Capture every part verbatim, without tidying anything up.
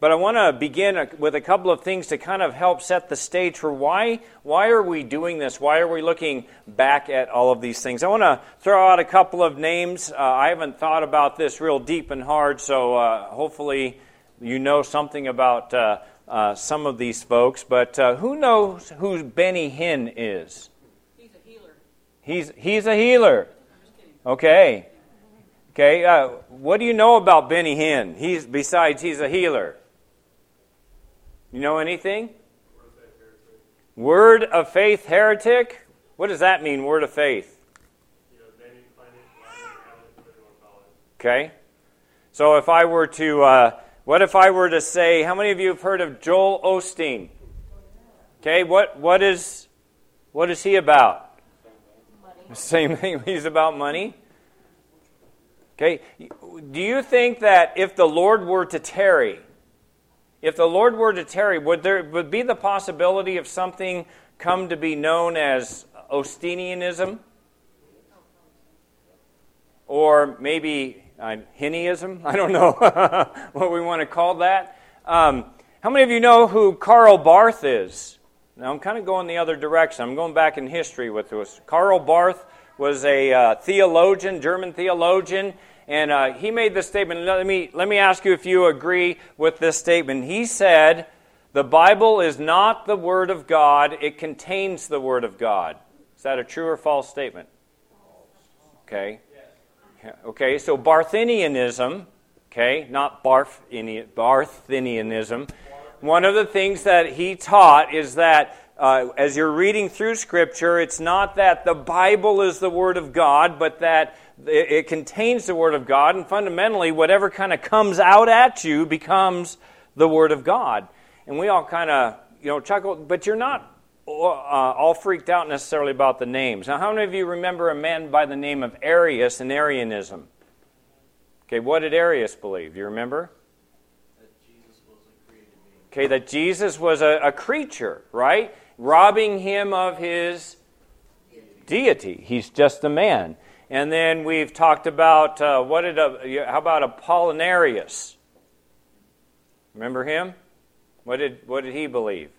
But I want to begin with a couple of things to kind of help set the stage for why, why are we doing this? Why are we looking back at all of these things? I want to throw out a couple of names. Uh, I haven't thought about this real deep and hard, so uh, hopefully you know something about uh, uh, some of these folks. But uh, who knows who Benny Hinn is? He's a healer. He's, he's a healer. Okay. Okay. Uh, what do you know about Benny Hinn? He's besides he's a healer. You know anything? Word of faith heretic? What does that mean, word of faith? Okay. So if I were to, uh, what if I were to say, how many of you have heard of Joel Osteen? Okay, what what is what is he about? Money. Same thing, he's about money. Okay, do you think that if the Lord were to tarry, If the Lord were to tarry, would there would be the possibility of something come to be known as Ostenianism? Or maybe uh, Hinnyism? I don't know what we want to call that. Um, how many of you know who Karl Barth is? Now I'm kind of going the other direction. I'm going back in history with this. Karl Barth was a uh, theologian, German theologian. And uh, he made this statement. Let me, let me ask you if you agree with this statement. He said, the Bible is not the Word of God, it contains the Word of God. Is that a true or false statement? Okay. Okay, so Barthinianism, okay, not Barthinianism. One of the things that he taught is that uh, as you're reading through Scripture, it's not that the Bible is the Word of God, but that it contains the Word of God, and fundamentally, whatever kind of comes out at you becomes the Word of God. And we all kind of, you know, chuckle, but you're not uh, all freaked out necessarily about the names. Now, how many of you remember a man by the name of Arius and Arianism? Okay, what did Arius believe? Do you remember? That Jesus was a created being. Okay, that Jesus was a, a creature, right? Robbing him of his deity. He's just a man. And then we've talked about, uh, what did a, how about Apollinarius? Remember him? What did what did he believe?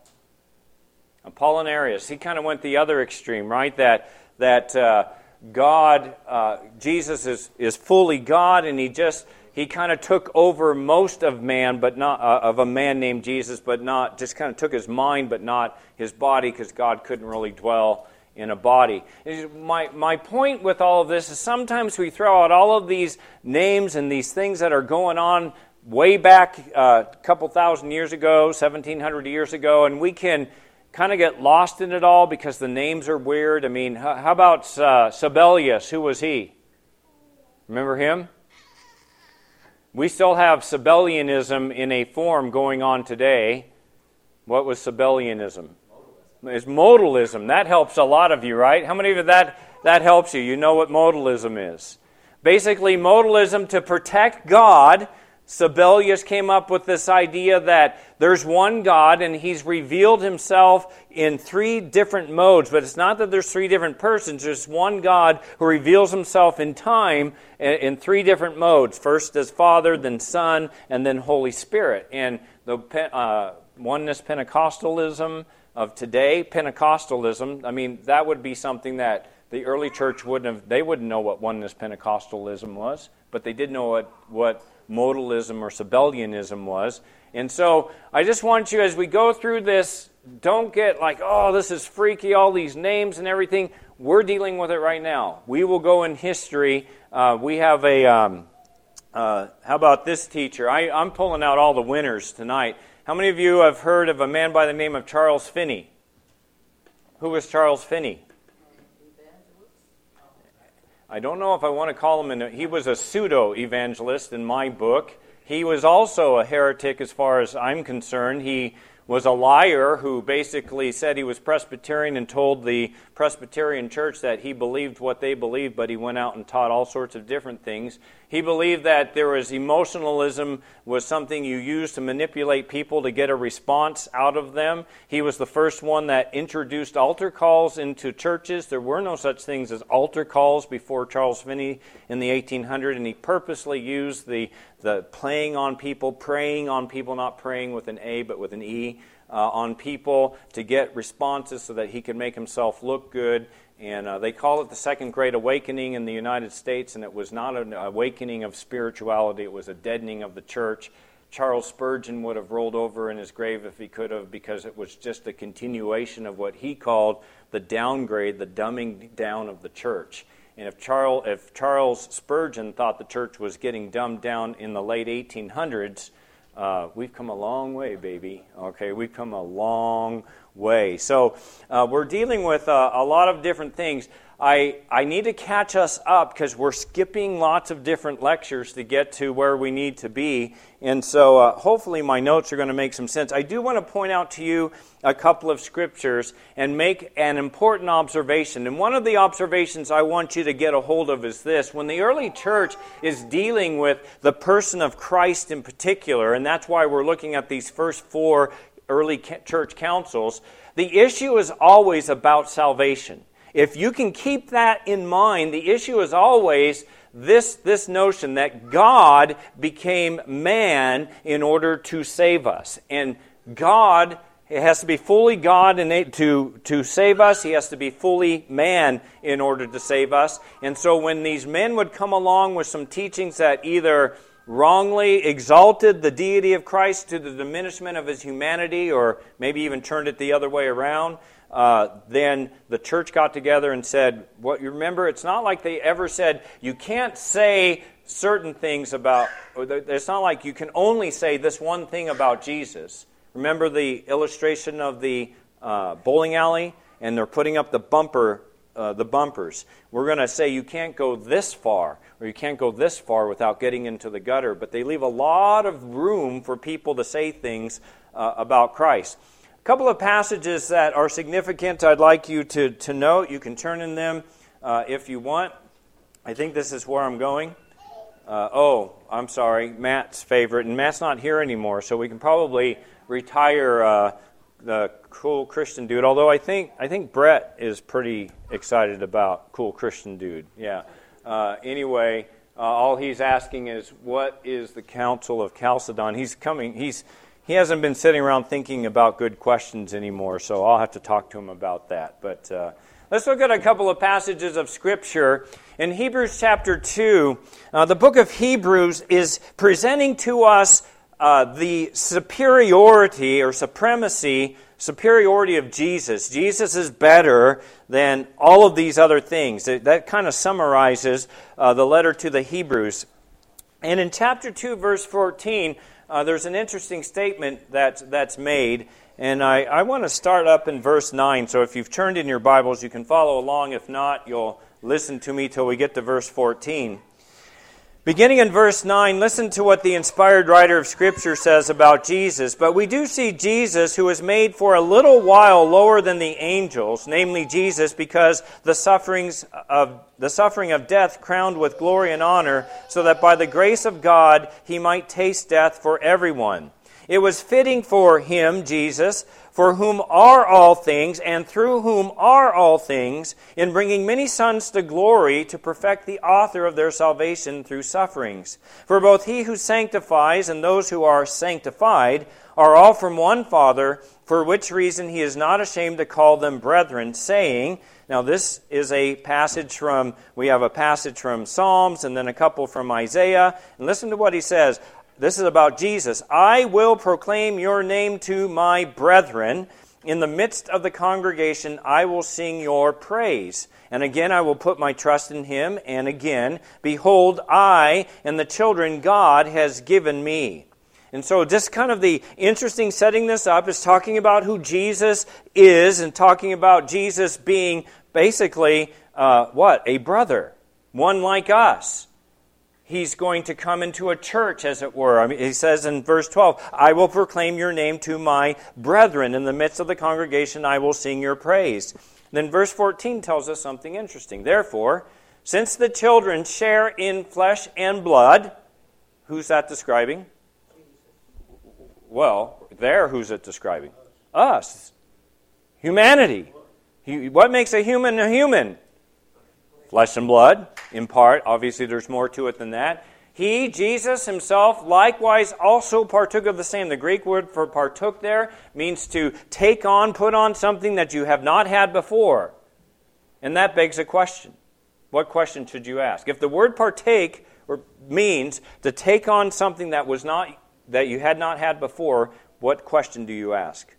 Apollinarius. He kind of went the other extreme, right? That that uh, God, uh, Jesus is is fully God, and he just he kind of took over most of man, but not uh, of a man named Jesus, but not just kind of took his mind, but not his body, because God couldn't really dwell in a body. My my point with all of this is sometimes we throw out all of these names and these things that are going on way back uh, a couple thousand years ago, seventeen hundred years ago, and we can kind of get lost in it all because the names are weird. I mean, how about uh, Sabellius? Who was he? Remember him? We still have Sabellianism in a form going on today. What was Sabellianism? It's modalism. That helps a lot of you, right? How many of you that, that helps you? You know what modalism is. Basically, modalism, to protect God, Sabellius came up with this idea that there's one God and he's revealed himself in three different modes. But it's not that there's three different persons. There's one God who reveals himself in time in three different modes. First as Father, then Son, and then Holy Spirit. And the uh, oneness Pentecostalism of today, Pentecostalism, I mean, that would be something that the early church wouldn't have, they wouldn't know what oneness Pentecostalism was, but they did know what, what modalism or Sabellianism was. And so I just want you, as we go through this, don't get like, oh, this is freaky, all these names and everything. We're dealing with it right now. We will go in history. Uh, we have a, um, uh, how about this teacher? I, I'm pulling out all the winners tonight. How many of you have heard of a man by the name of Charles Finney? Who was Charles Finney? I don't know if I want to call him, an, he was a pseudo-evangelist in my book. He was also a heretic as far as I'm concerned. He was a liar who basically said he was Presbyterian and told the Presbyterian church that he believed what they believed, but he went out and taught all sorts of different things. He believed that there was emotionalism was something you used to manipulate people to get a response out of them. He was the first one that introduced altar calls into churches. There were no such things as altar calls before Charles Finney in the eighteen hundreds, and he purposely used the, the playing on people, praying on people, not praying with an A but with an E, uh, on people to get responses so that he could make himself look good. And uh, they call it the Second Great Awakening in the United States, and it was not an awakening of spirituality, it was a deadening of the church. Charles Spurgeon would have rolled over in his grave if he could have, because it was just a continuation of what he called the downgrade, the dumbing down of the church. And if Charles, if Charles Spurgeon thought the church was getting dumbed down in the late eighteen hundreds, uh, we've come a long way, baby. Okay, we've come a long way. So uh, we're dealing with uh, a lot of different things. I, I need to catch us up because we're skipping lots of different lectures to get to where we need to be. And so uh, hopefully my notes are going to make some sense. I do want to point out to you a couple of scriptures and make an important observation. And one of the observations I want you to get a hold of is this. When the early church is dealing with the person of Christ in particular, and that's why we're looking at these first four early church councils, the issue is always about salvation. If you can keep that in mind, the issue is always this, this notion that God became man in order to save us. And God, it has to be fully God and to, to save us. He has to be fully man in order to save us. And so when these men would come along with some teachings that either wrongly exalted the deity of Christ to the diminishment of his humanity, or maybe even turned it the other way around, uh, then the church got together and said, "What you remember? It's not like they ever said you can't say certain things about. It's not like you can only say this one thing about Jesus." Remember the illustration of the uh, bowling alley, and they're putting up the bumper. Uh, the bumpers. We're going to say you can't go this far, or you can't go this far without getting into the gutter, but they leave a lot of room for people to say things uh, about Christ. A couple of passages that are significant I'd like you to, to note. You can turn in them uh, if you want. I think this is where I'm going. Uh, oh, I'm sorry, Matt's favorite, and Matt's not here anymore, so we can probably retire uh, the Cool Christian Dude, although I think I think Brett is pretty excited about Cool Christian Dude. Yeah. Uh, anyway, uh, all he's asking is, what is the Council of Chalcedon? He's coming. He's he hasn't been sitting around thinking about good questions anymore, so I'll have to talk to him about that. But uh, let's look at a couple of passages of Scripture. In Hebrews chapter two, uh, the book of Hebrews is presenting to us uh, the superiority or supremacy superiority of Jesus. Jesus is better than all of these other things. That kind of summarizes uh, the letter to the Hebrews. And in chapter two, verse fourteen, uh, there's an interesting statement that's, that's made. And I, I want to start up in verse nine. So if you've turned in your Bibles, you can follow along. If not, you'll listen to me till we get to verse fourteen. Beginning in verse nine, listen to what the inspired writer of Scripture says about Jesus. But we do see Jesus, who was made for a little while lower than the angels, namely Jesus, because the sufferings of the suffering of death crowned with glory and honor, so that by the grace of God he might taste death for everyone. It was fitting for him, Jesus, for whom are all things, and through whom are all things, in bringing many sons to glory, to perfect the author of their salvation through sufferings. For both he who sanctifies and those who are sanctified are all from one Father, for which reason he is not ashamed to call them brethren, saying," now this is a passage from, we have a passage from Psalms, and then a couple from Isaiah, and listen to what he says. This is about Jesus. "I will proclaim your name to my brethren. In the midst of the congregation, I will sing your praise. And again, I will put my trust in him. And again, behold, I and the children God has given me." And so just kind of the interesting setting this up is talking about who Jesus is and talking about Jesus being basically, uh, what? A brother. One like us. He's going to come into a church, as it were. I mean, he says in verse twelve, "I will proclaim your name to my brethren. In the midst of the congregation, I will sing your praise." Then verse fourteen tells us something interesting. "Therefore, Since the children share in flesh and blood, who's that describing? Well, there, who's it describing? Us. Humanity. What makes a human a human? Flesh and blood, in part. Obviously, there's more to it than that. He, Jesus himself, likewise also partook of the same. The Greek word for partook there means to take on, put on something that you have not had before. And that begs a question. What question should you ask? If the word partake or means to take on something that was not that you had not had before, what question do you ask?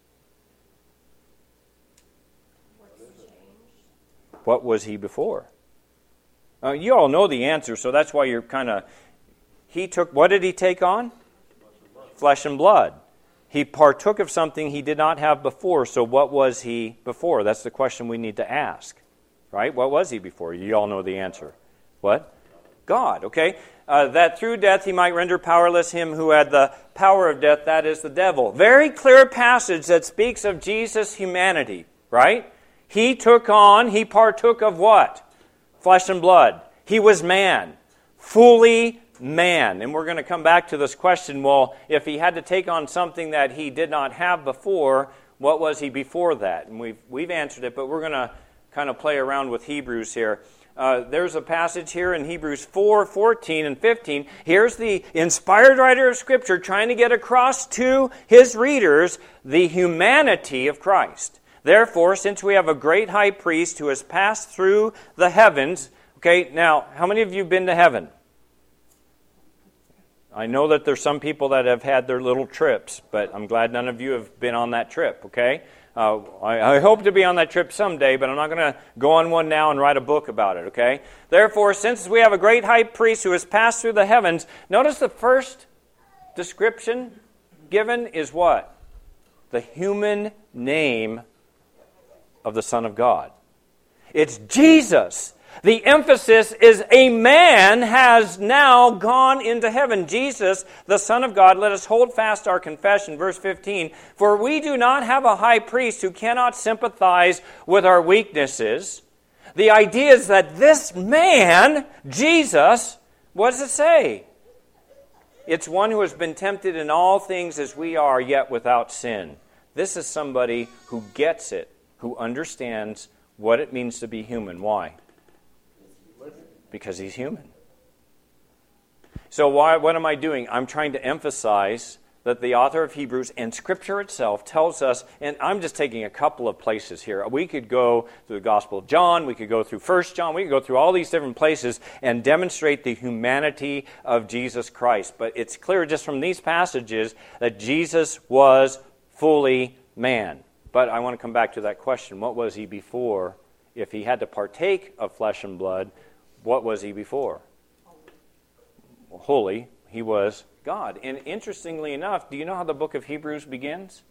What was he before? Uh, you all know the answer, so that's why you're kind of... He took... What did he take on? Flesh and blood. He partook of something he did not have before, so what was he before? That's the question we need to ask. Right? What was he before? You all know the answer. What? God, okay? Uh, that through death he might render powerless him who had the power of death, that is the devil. Very clear passage that speaks of Jesus' humanity, right? He took on, he partook of what? Flesh and blood. He was man, fully man. And we're going to come back to this question, well, if he had to take on something that he did not have before, what was he before that? And we've, we've answered it, but we're going to kind of play around with Hebrews here. Uh, there's a passage here in Hebrews four, fourteen and fifteen. Here's the inspired writer of Scripture trying to get across to his readers the humanity of Christ. Therefore, since we have a great high priest who has passed through the heavens... Okay, now, how many of you have been to heaven? I know that there's some people that have had their little trips, but I'm glad none of you have been on that trip, okay? Uh, I, I hope to be on that trip someday, but I'm not going to go on one now and write a book about it, okay? Therefore, since we have a great high priest who has passed through the heavens, notice the first description given is what? The human name of the Son of God. It's Jesus. The emphasis is a man has now gone into heaven. Jesus, the Son of God, let us hold fast our confession. Verse fifteen, for we do not have a high priest who cannot sympathize with our weaknesses. The idea is that this man, Jesus, what does it say? It's one who has been tempted in all things as we are, yet without sin. This is somebody who gets it, who understands what it means to be human. Why? Because he's human. So why, what am I doing? I'm trying to emphasize that the author of Hebrews and Scripture itself tells us, and I'm just taking a couple of places here. We could go through the Gospel of John, we could go through First John, we could go through all these different places and demonstrate the humanity of Jesus Christ. But it's clear just from these passages that Jesus was fully man. But I want to come back to that question. What was he before? If he had to partake of flesh and blood, what was he before? Holy. He was God. And interestingly enough, do you know how the book of Hebrews begins?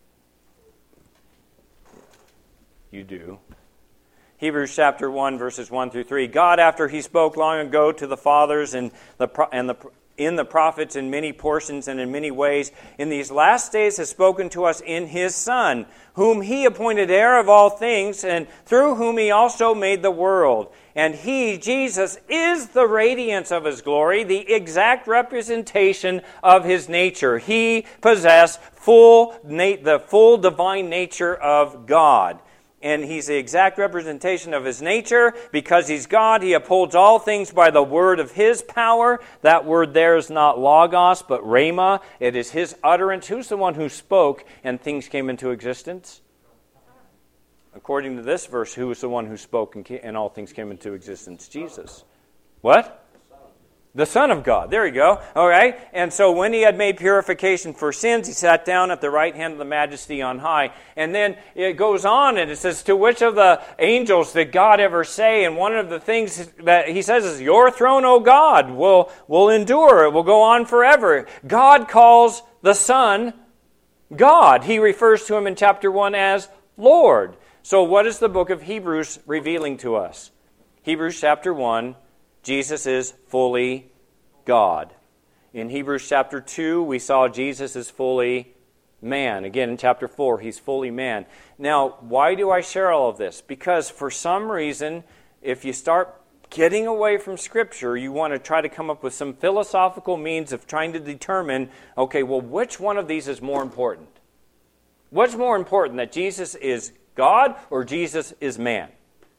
You do. Hebrews chapter one, verses one through three. God, after he spoke long ago to the fathers and the and the in the prophets in many portions and in many ways, in these last days has spoken to us in his Son, whom he appointed heir of all things, and through whom he also made the world. And he, Jesus, is the radiance of his glory, the exact representation of his nature. He possessed full na- the full divine nature of God. And he's the exact representation of his nature. Because he's God, he upholds all things by the word of his power. That word there is not logos, but rhema. It is his utterance. Who's the one who spoke and things came into existence? According to this verse, who is the one who spoke and, came, and all things came into existence? Jesus. What? The Son of God. There you go. All right. And so when he had made purification for sins, he sat down at the right hand of the Majesty on high. And then it goes on and it says, to which of the angels did God ever say? And one of the things that he says is, your throne, O God, will, will endure. It will go on forever. God calls the Son God. He refers to him in chapter one as Lord. So what is the book of Hebrews revealing to us? Hebrews chapter one, Jesus is fully God. In Hebrews chapter two, we saw Jesus is fully man. Again, in chapter four, he's fully man. Now, why do I share all of this? Because for some reason, if you start getting away from Scripture, you want to try to come up with some philosophical means of trying to determine, okay, well, which one of these is more important? What's more important, that Jesus is God or Jesus is man?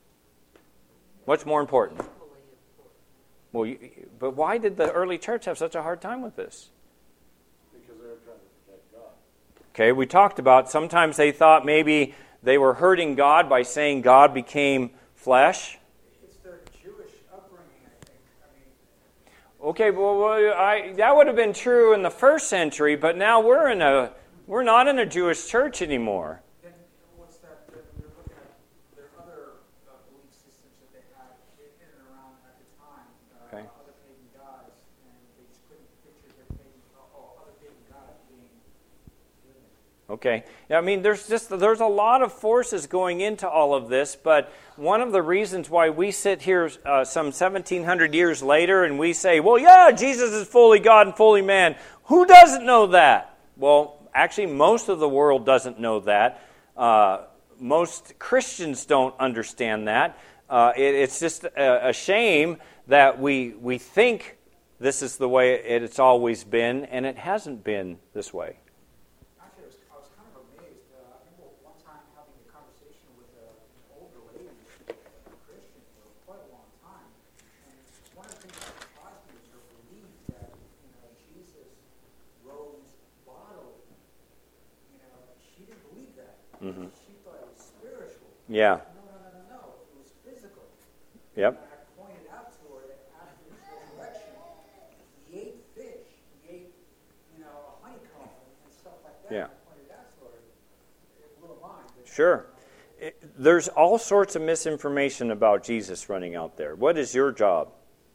What's more important? Well, you, but why did the early church have such a hard time with this? Because they were trying to protect God. Okay, we talked about sometimes they thought maybe they were hurting God by saying God became flesh. It's their Jewish upbringing, I think. I mean, Okay, well, well I, that would have been true in the first century, but now we're in a we're not in a Jewish church anymore. then what's that? Then we're looking at their other uh, belief systems that they had in in and around at the time, uh, Okay. other pagan gods, and they just couldn't picture their pagan, uh, other pagan gods being human. Okay. Yeah, I mean, there's just there's a lot of forces going into all of this, but one of the reasons why we sit here uh, some seventeen hundred years later and we say, well, yeah, Jesus is fully God and fully man. Who doesn't know that? Well, actually, most of the world doesn't know that. Uh, most Christians don't understand that. Uh, it, it's just a, a shame that we we think this is the way it, it's always been, and it hasn't been this way. Actually, I was, I was kind of amazed. Uh, I remember one time having a conversation with a, an older lady, a Christian, for quite a long time. And one of the things that surprised me was her belief that, you know, Jesus rose bodily. You know, she didn't believe that. Mhm. She thought it was spiritual. Yeah. No, no, no, no, no. It was physical. Yep. And I pointed out to her that after his resurrection, he ate fish, he ate, you know, a honeycomb and stuff like that. Yeah. I pointed out to her. It blew her mind. But, Sure. It, there's all sorts of misinformation about Jesus running out there. What is your job?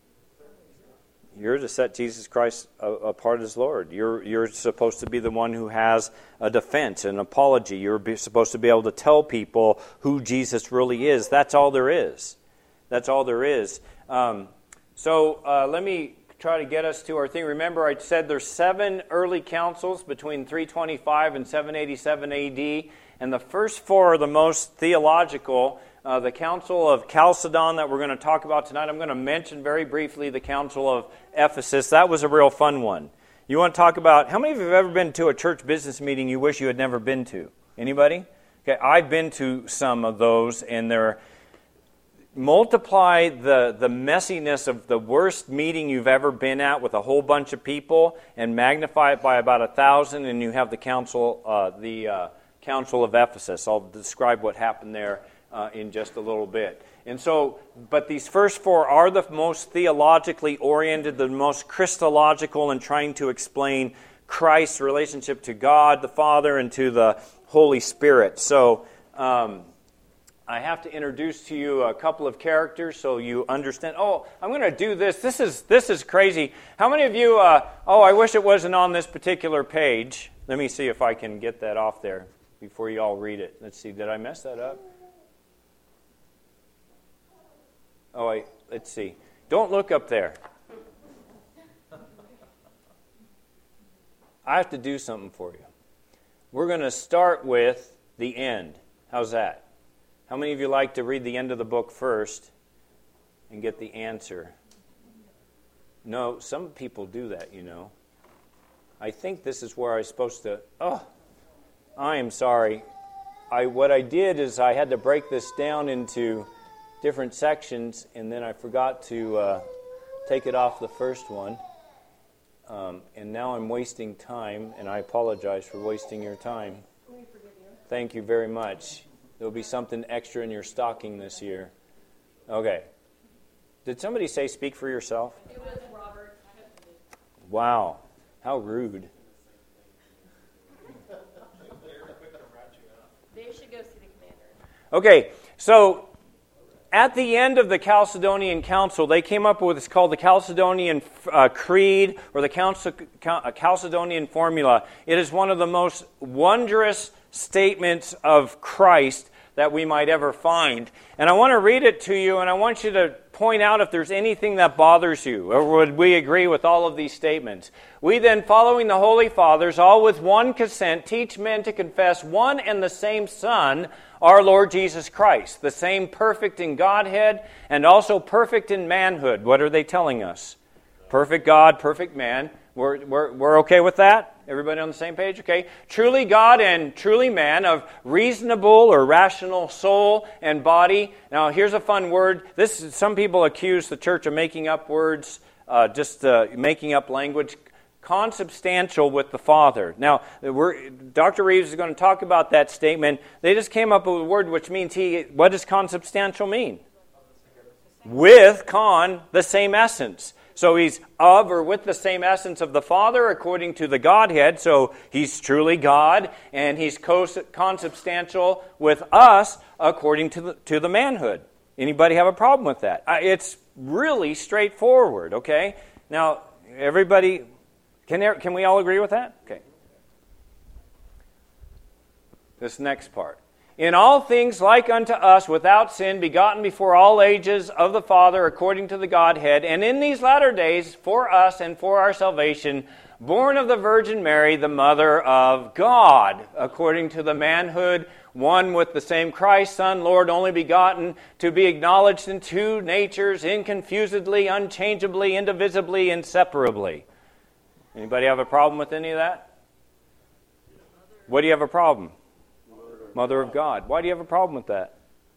You're to set Jesus Christ a- apart as Lord. You're you're supposed to be the one who has a defense, an apology. You're be, supposed to be able to tell people who Jesus really is. That's all there is. That's all there is. Um, so uh, let me try to get us to our thing. Remember, I said there's seven early councils between three twenty-five and seven eighty-seven A D, and the first four are the most theological. Uh, the Council of Chalcedon that we're going to talk about tonight, I'm going to mention very briefly the Council of Ephesus. That was a real fun one. You want to talk about, how many of you have ever been to a church business meeting you wish you had never been to? Anybody? Okay, I've been to some of those, and they're multiply the, the messiness of the worst meeting you've ever been at with a whole bunch of people and magnify it by about a thousand, and you have the council, uh, the uh, Council of Ephesus. I'll describe what happened there uh, in just a little bit. And so, but these first four are the most theologically oriented, the most Christological in trying to explain Christ's relationship to God the Father and to the Holy Spirit. So, um, I have to introduce to you a couple of characters so you understand. Oh, I'm going to do this. This is this is crazy. How many of you, uh, oh, I wish it wasn't on this particular page. Let me see if I can get that off there before you all read it. Let's see, did I mess that up? Oh, I, let's see. Don't look up there. I have to do something for you. We're going to start with the end. How's that? How many of you like to read the end of the book first and get the answer? No, some people do that, you know. I think this is where I'm supposed to... Oh, I am sorry. I what I did is I had to break this down into different sections, and then I forgot to uh, take it off the first one. Um, and now I'm wasting time, and I apologize for wasting your time. We forgive you. Thank you very much. There'll be something extra in your stocking this year. Okay. Did somebody say speak for yourself? It was Robert. Wow. How rude. They should go see the commander. Okay, so at the end of the Chalcedonian Council, they came up with what's called the Chalcedonian uh, Creed or the Chalcedonian Formula. It is one of the most wondrous statements of Christ that we might ever find. And I want to read it to you, and I want you to point out if there's anything that bothers you, or would we agree with all of these statements? We then, following the Holy Fathers, all with one consent, teach men to confess one and the same Son, our Lord Jesus Christ, the same perfect in Godhead and also perfect in manhood. What are they telling us? Perfect God, perfect man. We're, we're, we're okay with that? Everybody on the same page? Okay. Truly God and truly man, of reasonable or rational soul and body. Now, here's a fun word. This is, some people accuse the church of making up words, uh, just uh, making up language. Consubstantial with the Father. Now, we're, Doctor Reeves is going to talk about that statement. They just came up with a word which means he. What does consubstantial mean? With con, the same essence. So he's of or with the same essence of the Father according to the Godhead. So he's truly God, and he's consubstantial with us according to the, to the manhood. Anybody have a problem with that? Uh, it's really straightforward, okay? Now, everybody, can, there, can we all agree with that? Okay. This next part. In all things like unto us, without sin, begotten before all ages of the Father, according to the Godhead, and in these latter days, for us and for our salvation, born of the Virgin Mary, the Mother of God, according to the manhood, one with the same Christ, Son, Lord, only begotten, to be acknowledged in two natures, inconfusedly, unchangeably, indivisibly, inseparably. Anybody have a problem with any of that? What do you have a problem? Mother of God. Why do you have a problem with that?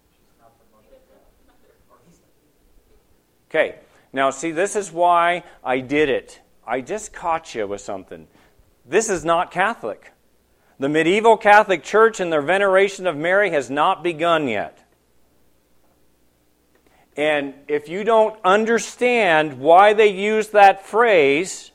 Okay, now see, this is why I did it. I just caught you with something. This is not Catholic. The medieval Catholic Church and their veneration of Mary has not begun yet. And if you don't understand why they use that phrase,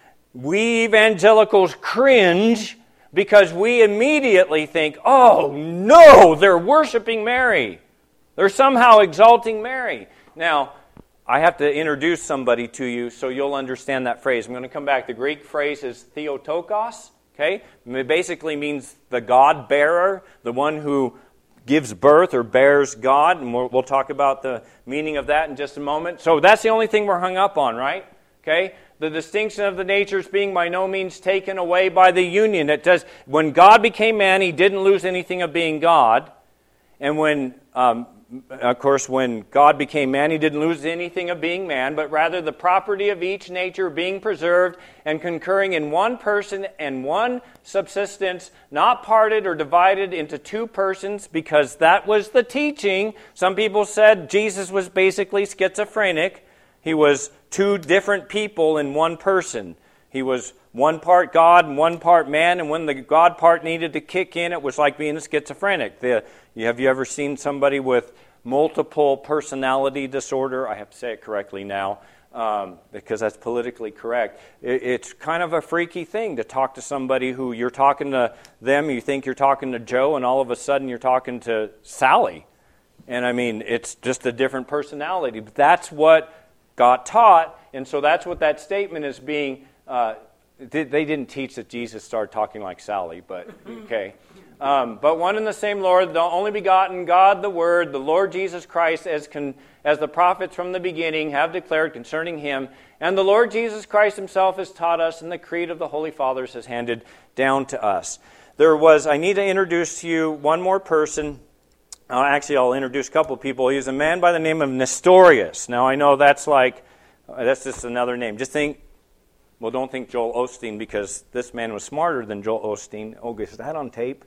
we evangelicals cringe because we immediately think, oh no, they're worshiping Mary. They're somehow exalting Mary. Now, I have to introduce somebody to you so you'll understand that phrase. I'm going to come back. The Greek phrase is Theotokos. Okay? It basically means the God-bearer, the one who gives birth or bears God. And we'll, we'll talk about the meaning of that in just a moment. So that's the only thing we're hung up on, right? Okay? The distinction of the natures being by no means taken away by the union. It does. When God became man, He didn't lose anything of being God. And when, um, of course, when God became man, He didn't lose anything of being man, but rather the property of each nature being preserved and concurring in one person and one subsistence, not parted or divided into two persons, because that was the teaching. Some people said Jesus was basically schizophrenic. He was two different people in one person. He was one part God and one part man, and when the God part needed to kick in, it was like being a schizophrenic. The, have you ever seen somebody with multiple personality disorder? I have to say it correctly now, um, because that's politically correct. It, it's kind of a freaky thing to talk to somebody who you're talking to them, you think you're talking to Joe, and all of a sudden you're talking to Sally. And I mean, it's just a different personality. But that's what got taught, and so that's what that statement is being, uh, they didn't teach that Jesus started talking like Sally, but okay. Um, but one and the same Lord, the only begotten God, the Word, the Lord Jesus Christ, as con, as the prophets from the beginning have declared concerning Him, and the Lord Jesus Christ Himself has taught us, and the creed of the Holy Fathers has handed down to us. There was, I need to introduce to you one more person. Uh, actually, I'll introduce a couple of people. He's a man by the name of Nestorius. Now, I know that's like, uh, that's just another name. Just think, well, don't think Joel Osteen, because this man was smarter than Joel Osteen. Oh, is that on tape?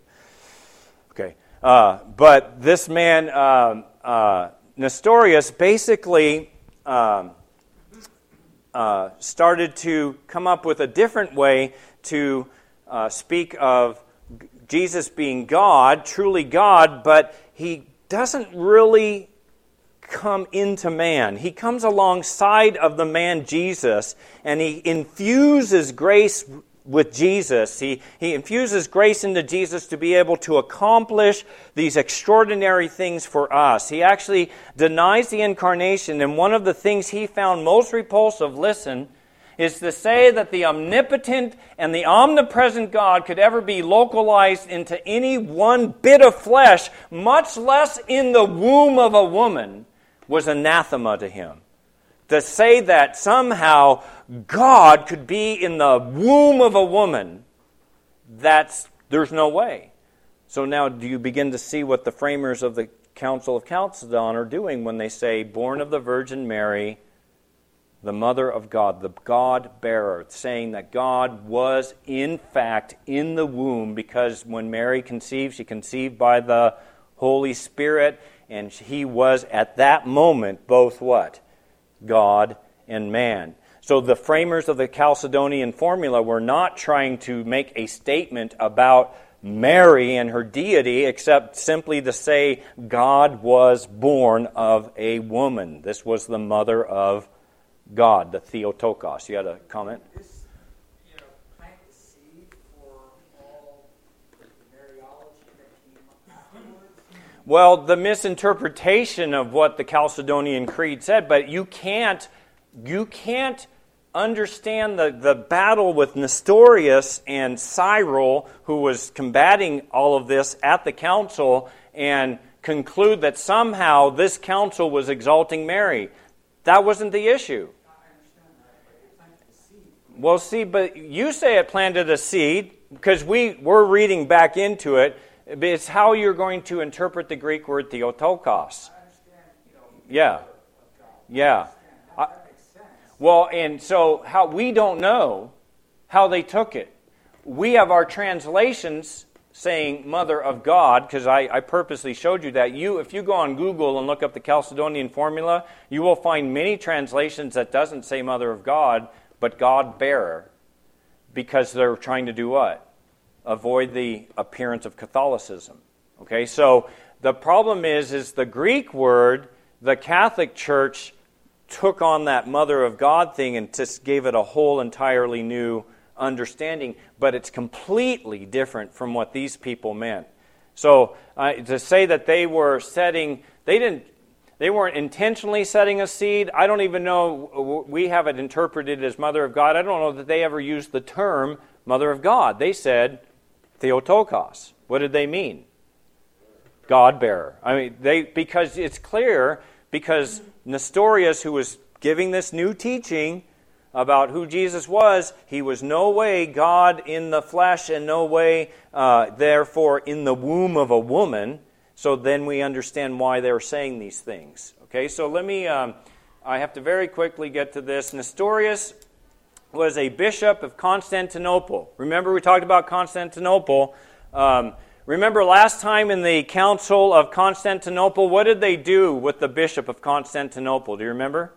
Okay. Uh, but this man, um, uh, Nestorius, basically um, uh, started to come up with a different way to uh, speak of Jesus being God, truly God, but He doesn't really come into man. He comes alongside of the man Jesus, and He infuses grace with Jesus. He, he infuses grace into Jesus to be able to accomplish these extraordinary things for us. He actually denies the incarnation, and one of the things he found most repulsive, listen, is to say that the omnipotent and the omnipresent God could ever be localized into any one bit of flesh, much less in the womb of a woman, was anathema to him. To say that somehow God could be in the womb of a woman, that's there's no way. So now do you begin to see what the framers of the Council of Chalcedon are doing when they say, born of the Virgin Mary, the Mother of God, the God-bearer, saying that God was in fact in the womb, because when Mary conceived, she conceived by the Holy Spirit, and he was at that moment both what? God and man. So the framers of the Chalcedonian formula were not trying to make a statement about Mary and her deity, except simply to say God was born of a woman. This was the mother of God, the Theotokos. You had a comment? This, you know, plant the seed for all the Mariology that came afterwards. Well, the misinterpretation of what the Chalcedonian Creed said, but you can't, you can't understand the, the battle with Nestorius and Cyril, who was combating all of this at the council, and conclude that somehow this council was exalting Mary. That wasn't the issue. Well, see, but you say it planted a seed, because we, we're reading back into it. It's how you're going to interpret the Greek word Theotokos. Yeah. Yeah. I, well, and so how we don't know how they took it. We have our translations saying Mother of God, because I, I purposely showed you that. You, if you go on Google and look up the Chalcedonian formula, you will find many translations that doesn't say Mother of God, but God-bearer, because they're trying to do what? Avoid the appearance of Catholicism. Okay, so the problem is, is the Greek word, the Catholic Church took on that Mother of God thing and just gave it a whole entirely new understanding, but it's completely different from what these people meant. So uh, to say that they were setting, they didn't, they weren't intentionally setting a seed. I don't even know, we have it interpreted as Mother of God. I don't know that they ever used the term Mother of God. They said Theotokos. What did they mean? God-bearer. I mean, they because it's clear, because Nestorius, who was giving this new teaching about who Jesus was, he was no way God in the flesh, and no way, uh, therefore, in the womb of a woman. So then we understand why they're saying these things. Okay, so let me, um, I have to very quickly get to this. Nestorius was a bishop of Constantinople. Remember, we talked about Constantinople. Um, remember last time in the Council of Constantinople, what did they do with the bishop of Constantinople? Do you remember?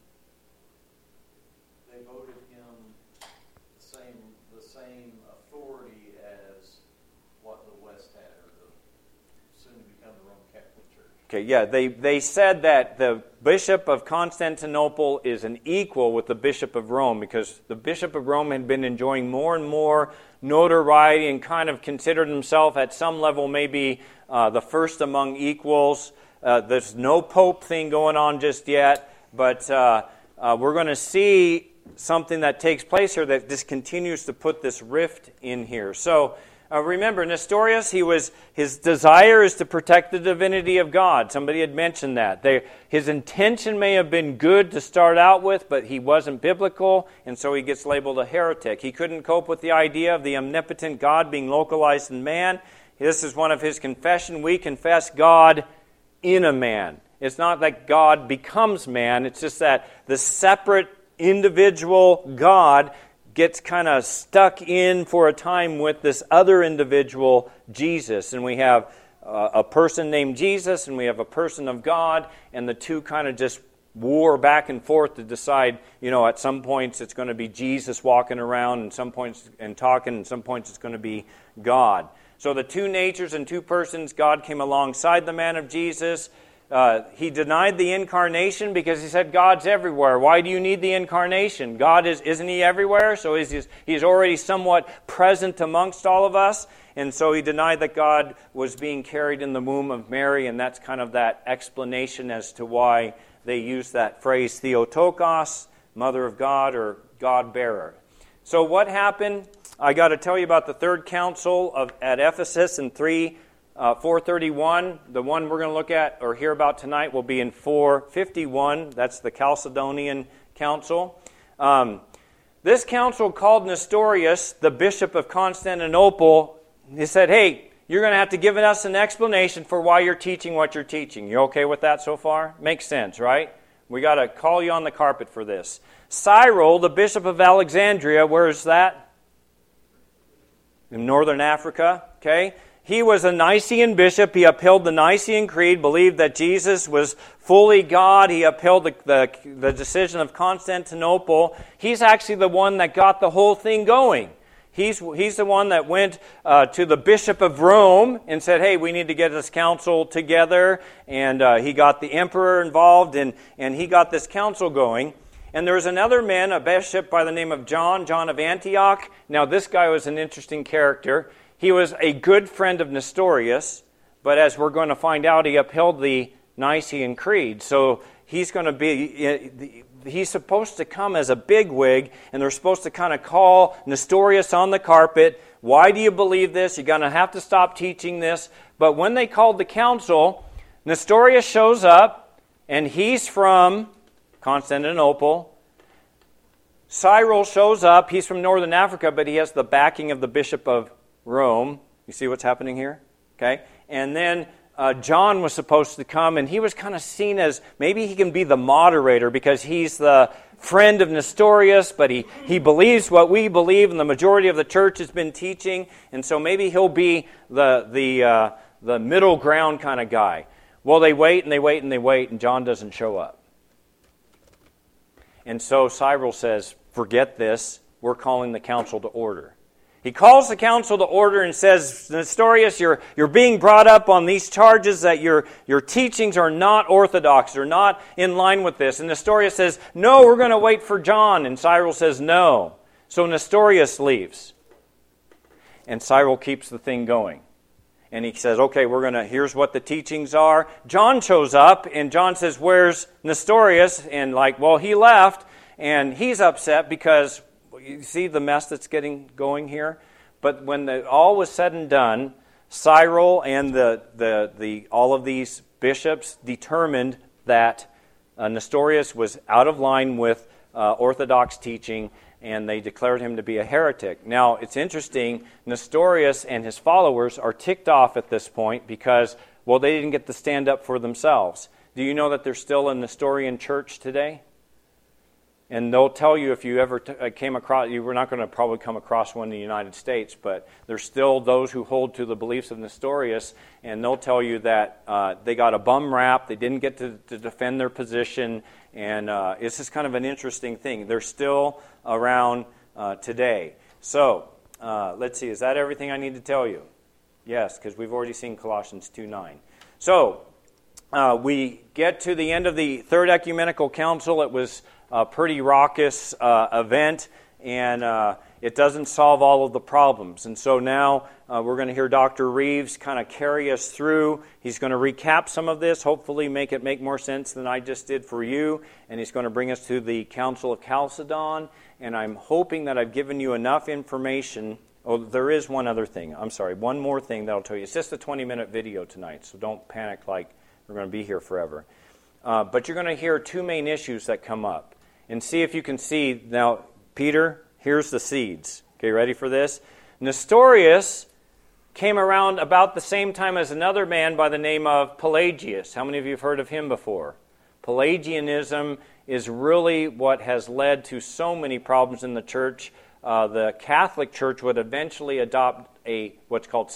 They voted him the same, the same authority as what the West had, or the soon to become the Roman Catholic Church. Okay, yeah, they, they said that the Bishop of Constantinople is an equal with the Bishop of Rome, because the Bishop of Rome had been enjoying more and more notoriety and kind of considered himself at some level maybe uh, the first among equals. Uh, there's no Pope thing going on just yet, but uh, uh, we're going to see something that takes place here that just continues to put this rift in here. So, Uh, remember, Nestorius, he was his desire is to protect the divinity of God. Somebody had mentioned that. They, his intention may have been good to start out with, but he wasn't biblical, and so he gets labeled a heretic. He couldn't cope with the idea of the omnipotent God being localized in man. This is one of his confession. We confess God in a man. It's not that God becomes man. It's just that the separate individual God gets kind of stuck in for a time with this other individual, Jesus. And we have uh, a person named Jesus, and we have a person of God, and the two kind of just war back and forth to decide, you know, at some points it's going to be Jesus walking around, and some points and talking, and some points it's going to be God. So the two natures and two persons, God came alongside the man of Jesus. Uh, he denied the incarnation because he said God's everywhere. Why do you need the incarnation? God is, isn't He everywhere? So he's, he's already somewhat present amongst all of us. And so he denied that God was being carried in the womb of Mary, and that's kind of that explanation as to why they use that phrase Theotokos, Mother of God, or God-bearer. So what happened? I got to tell you about the third council of, at Ephesus in three uh, four thirty-one. The one we're going to look at or hear about tonight will be in four fifty-one. That's the Chalcedonian Council. Um, this council called Nestorius, the bishop of Constantinople. He said, hey, you're going to have to give us an explanation for why you're teaching what you're teaching. You okay with that so far? Makes sense, right? We got to call you on the carpet for this. Cyril, the bishop of Alexandria, where is that? In northern Africa, okay? He was a Nicene bishop. He upheld the Nicene Creed, believed that Jesus was fully God. He upheld the, the, the decision of Constantinople. He's actually the one that got the whole thing going. He's, he's the one that went uh, to the Bishop of Rome and said, hey, we need to get this council together. And uh, he got the emperor involved, and, and he got this council going. And there was another man, a bishop by the name of John, John of Antioch. Now, this guy was an interesting character. He was a good friend of Nestorius, but as we're going to find out, he upheld the Nicene Creed. So he's going to be... He's supposed to come as a bigwig, and they're supposed to kind of call Nestorius on the carpet. Why do you believe this? You're going to have to stop teaching this. But when they called the council, Nestorius shows up, and he's from Constantinople. Cyril shows up. He's from northern Africa, but he has the backing of the Bishop of Rome. You see what's happening here? Okay. And then Uh, John was supposed to come, and he was kind of seen as maybe he can be the moderator because he's the friend of Nestorius, but he, he believes what we believe, and the majority of the church has been teaching, and so maybe he'll be the the uh, the middle ground kind of guy. Well, they wait and they wait and they wait, and John doesn't show up. And so Cyril says, forget this, we're calling the council to order. He calls the council to order and says, Nestorius, you're, you're being brought up on these charges that your, your teachings are not orthodox, they're not in line with this. And Nestorius says, no, we're going to wait for John. And Cyril says, no. So Nestorius leaves. And Cyril keeps the thing going. And he says, okay, we're going to, here's what the teachings are. John shows up, and John says, where's Nestorius? And like, well, he left, and he's upset because... You see the mess that's getting going here? But when the, all was said and done, Cyril and the, the, the all of these bishops determined that uh, Nestorius was out of line with uh, Orthodox teaching, and they declared him to be a heretic. Now, it's interesting, Nestorius and his followers are ticked off at this point because, well, they didn't get to stand up for themselves. Do you know that there's still a Nestorian church today? And they'll tell you if you ever t- came across, you were not going to probably come across one in the United States, but there's still those who hold to the beliefs of Nestorius, and they'll tell you that uh, they got a bum rap, they didn't get to, to defend their position, and uh, it's just kind of an interesting thing. They're still around uh, today. So, uh, let's see, is that everything I need to tell you? Yes, because we've already seen Colossians two nine. So, uh, we get to the end of the Third Ecumenical Council. It was a pretty raucous uh, event, and uh, it doesn't solve all of the problems. And so now uh, we're going to hear Doctor Reeves kind of carry us through. He's going to recap some of this, hopefully make it make more sense than I just did for you, and he's going to bring us to the Council of Chalcedon, and I'm hoping that I've given you enough information. Oh, there is one other thing. I'm sorry, one more thing that I'll tell you. It's just a twenty-minute video tonight, so don't panic like we're going to be here forever. Uh, but you're going to hear two main issues that come up. And see if you can see. Now, Peter, here's the seeds. Okay, ready for this? Nestorius came around about the same time as another man by the name of Pelagius. How many of you have heard of him before? Pelagianism is really what has led to so many problems in the church. Uh, the Catholic Church would eventually adopt a what's called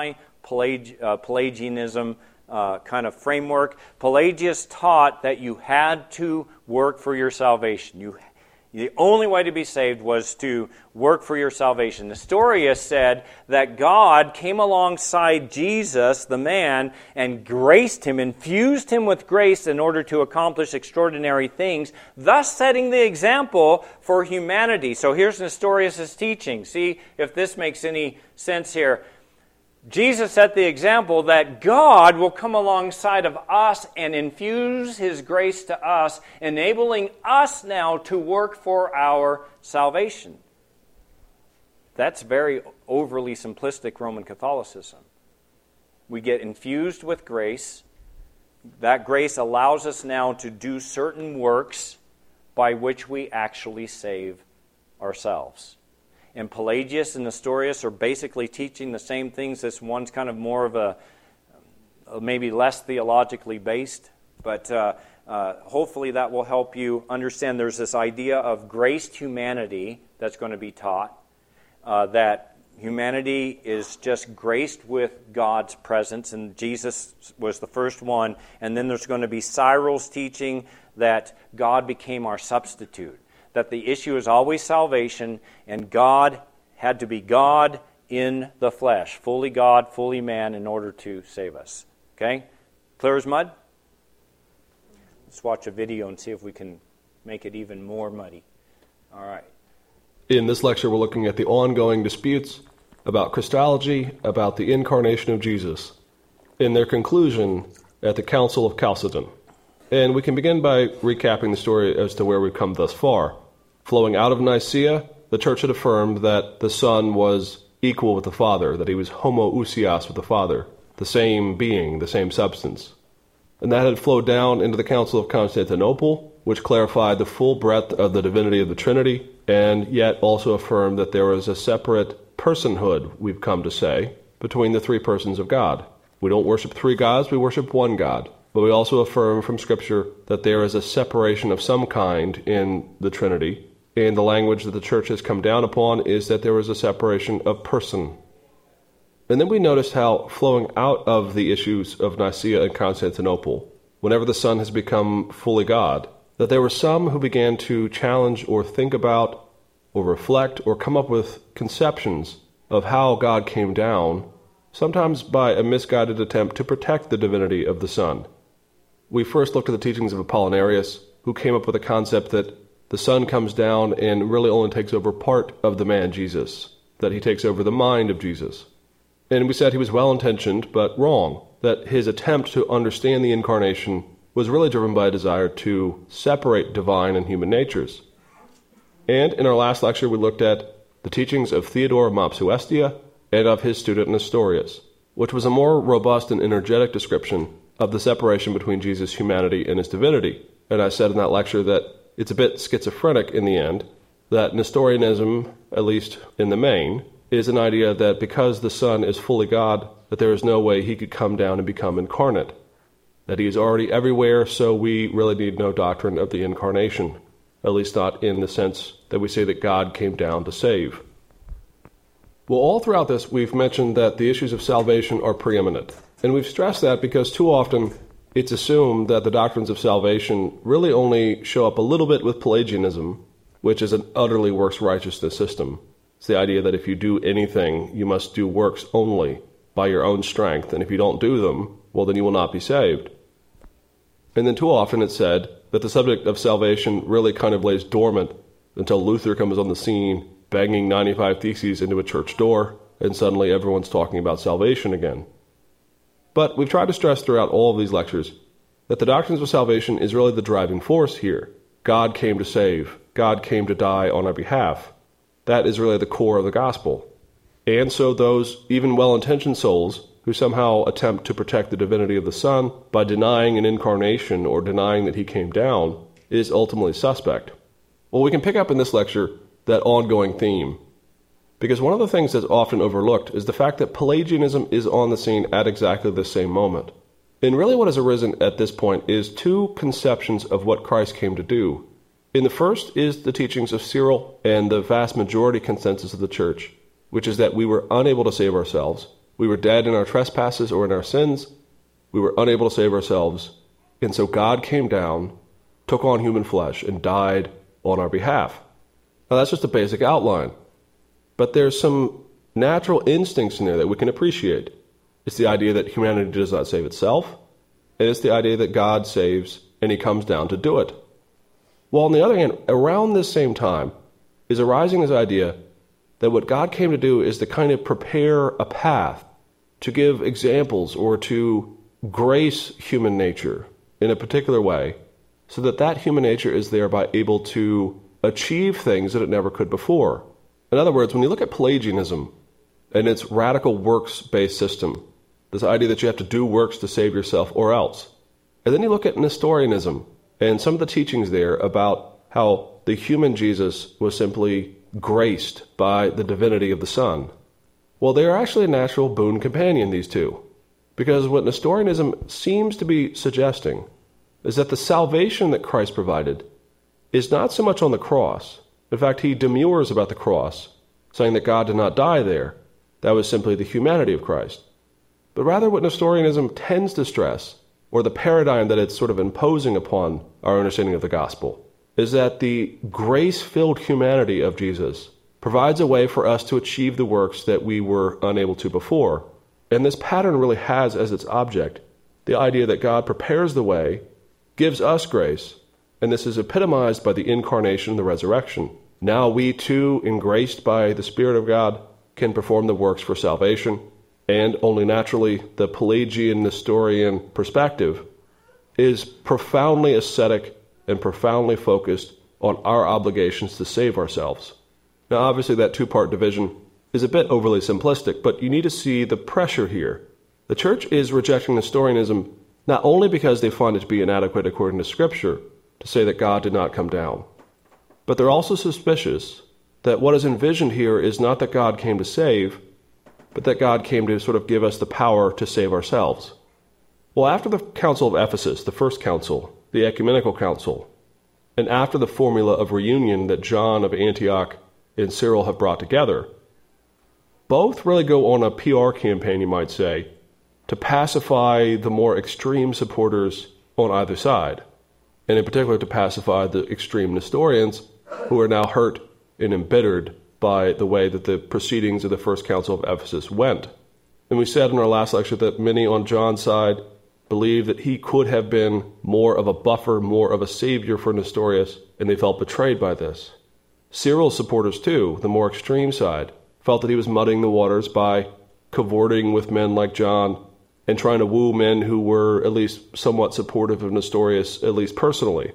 semi-Pelagianism Uh, kind of framework. Pelagius taught that you had to work for your salvation. You, the only way to be saved was to work for your salvation. Nestorius said that God came alongside Jesus, the man, and graced him, infused him with grace in order to accomplish extraordinary things, thus setting the example for humanity. So here's Nestorius' teaching. See if this makes any sense here. Jesus set the example that God will come alongside of us and infuse His grace to us, enabling us now to work for our salvation. That's very overly simplistic Roman Catholicism. We get infused with grace. That grace allows us now to do certain works by which we actually save ourselves. And Pelagius and Nestorius are basically teaching the same things. This one's kind of more of a, maybe less theologically based, but uh, uh, hopefully that will help you understand there's this idea of graced humanity that's going to be taught, uh, that humanity is just graced with God's presence, and Jesus was the first one. And then there's going to be Cyril's teaching that God became our substitute, that the issue is always salvation, and God had to be God in the flesh, fully God, fully man, in order to save us. Okay? Clear as mud? Let's watch a video and see if we can make it even more muddy. All right. In this lecture, we're looking at the ongoing disputes about Christology, about the incarnation of Jesus, in their conclusion at the Council of Chalcedon. And we can begin by recapping the story as to where we've come thus far. Flowing out of Nicaea, the church had affirmed that the Son was equal with the Father, that he was homoousios with the Father, the same being, the same substance. And that had flowed down into the Council of Constantinople, which clarified the full breadth of the divinity of the Trinity, and yet also affirmed that there was a separate personhood, we've come to say, between the three persons of God. We don't worship three gods, we worship one God. But we also affirm from Scripture that there is a separation of some kind in the Trinity, and the language that the Church has come down upon is that there is a separation of person. And then we noticed how, flowing out of the issues of Nicaea and Constantinople, whenever the Son has become fully God, that there were some who began to challenge or think about or reflect or come up with conceptions of how God came down, sometimes by a misguided attempt to protect the divinity of the Son. We first looked at the teachings of Apollinarius, who came up with a concept that the Son comes down and really only takes over part of the man Jesus, that he takes over the mind of Jesus. And we said he was well-intentioned, but wrong, that his attempt to understand the Incarnation was really driven by a desire to separate divine and human natures. And in our last lecture, we looked at the teachings of Theodore of Mopsuestia and of his student Nestorius, which was a more robust and energetic description of the separation between Jesus' humanity and his divinity. And I said in that lecture that it's a bit schizophrenic in the end, that Nestorianism, at least in the main, is an idea that because the Son is fully God, that there is no way he could come down and become incarnate, that he is already everywhere, so we really need no doctrine of the Incarnation, at least not in the sense that we say that God came down to save. Well, all throughout this, we've mentioned that the issues of salvation are preeminent. And we've stressed that because too often it's assumed that the doctrines of salvation really only show up a little bit with Pelagianism, which is an utterly works righteousness system. It's the idea that if you do anything, you must do works only by your own strength, and if you don't do them, well, then you will not be saved. And then too often it's said that the subject of salvation really kind of lays dormant until Luther comes on the scene, banging ninety-five theses into a church door, and suddenly everyone's talking about salvation again. But we've tried to stress throughout all of these lectures that the doctrines of salvation is really the driving force here. God came to save. God came to die on our behalf. That is really the core of the gospel. And so those even well-intentioned souls who somehow attempt to protect the divinity of the Son by denying an incarnation or denying that he came down is ultimately suspect. Well, we can pick up in this lecture that ongoing theme, because one of the things that's often overlooked is the fact that Pelagianism is on the scene at exactly the same moment. And really what has arisen at this point is two conceptions of what Christ came to do. In the first is the teachings of Cyril and the vast majority consensus of the Church, which is that we were unable to save ourselves. We were dead in our trespasses or in our sins. We were unable to save ourselves. And so God came down, took on human flesh, and died on our behalf. Now that's just a basic outline. But there's some natural instincts in there that we can appreciate. It's the idea that humanity does not save itself, and it's the idea that God saves and he comes down to do it. While on the other hand, around this same time is arising this idea that what God came to do is to kind of prepare a path, to give examples or to grace human nature in a particular way, so that that human nature is thereby able to achieve things that it never could before. In other words, when you look at Pelagianism and its radical works-based system, this idea that you have to do works to save yourself or else. And then you look at Nestorianism and some of the teachings there about how the human Jesus was simply graced by the divinity of the Son. Well, they are actually a natural boon companion, these two. Because what Nestorianism seems to be suggesting is that the salvation that Christ provided is not so much on the cross. In fact, he demurs about the cross, saying that God did not die there. That was simply the humanity of Christ. But rather what Nestorianism tends to stress, or the paradigm that it's sort of imposing upon our understanding of the gospel, is that the grace-filled humanity of Jesus provides a way for us to achieve the works that we were unable to before. And this pattern really has as its object the idea that God prepares the way, gives us grace, and this is epitomized by the incarnation and the resurrection. Now we too, engraced by the Spirit of God, can perform the works for salvation, and only naturally the Pelagian Nestorian perspective is profoundly ascetic and profoundly focused on our obligations to save ourselves. Now obviously that two-part division is a bit overly simplistic, but you need to see the pressure here. The church is rejecting Nestorianism not only because they find it to be inadequate according to Scripture to say that God did not come down, but they're also suspicious that what is envisioned here is not that God came to save, but that God came to sort of give us the power to save ourselves. Well, after the Council of Ephesus, the first council, the Ecumenical Council, and after the formula of reunion that John of Antioch and Cyril have brought together, both really go on a P R campaign, you might say, to pacify the more extreme supporters on either side, and in particular to pacify the extreme Nestorians who are now hurt and embittered by the way that the proceedings of the First Council of Ephesus went. And we said in our last lecture that many on John's side believed that he could have been more of a buffer, more of a savior for Nestorius, and they felt betrayed by this. Cyril's supporters too, the more extreme side, felt that he was muddying the waters by cavorting with men like John and trying to woo men who were at least somewhat supportive of Nestorius, at least personally.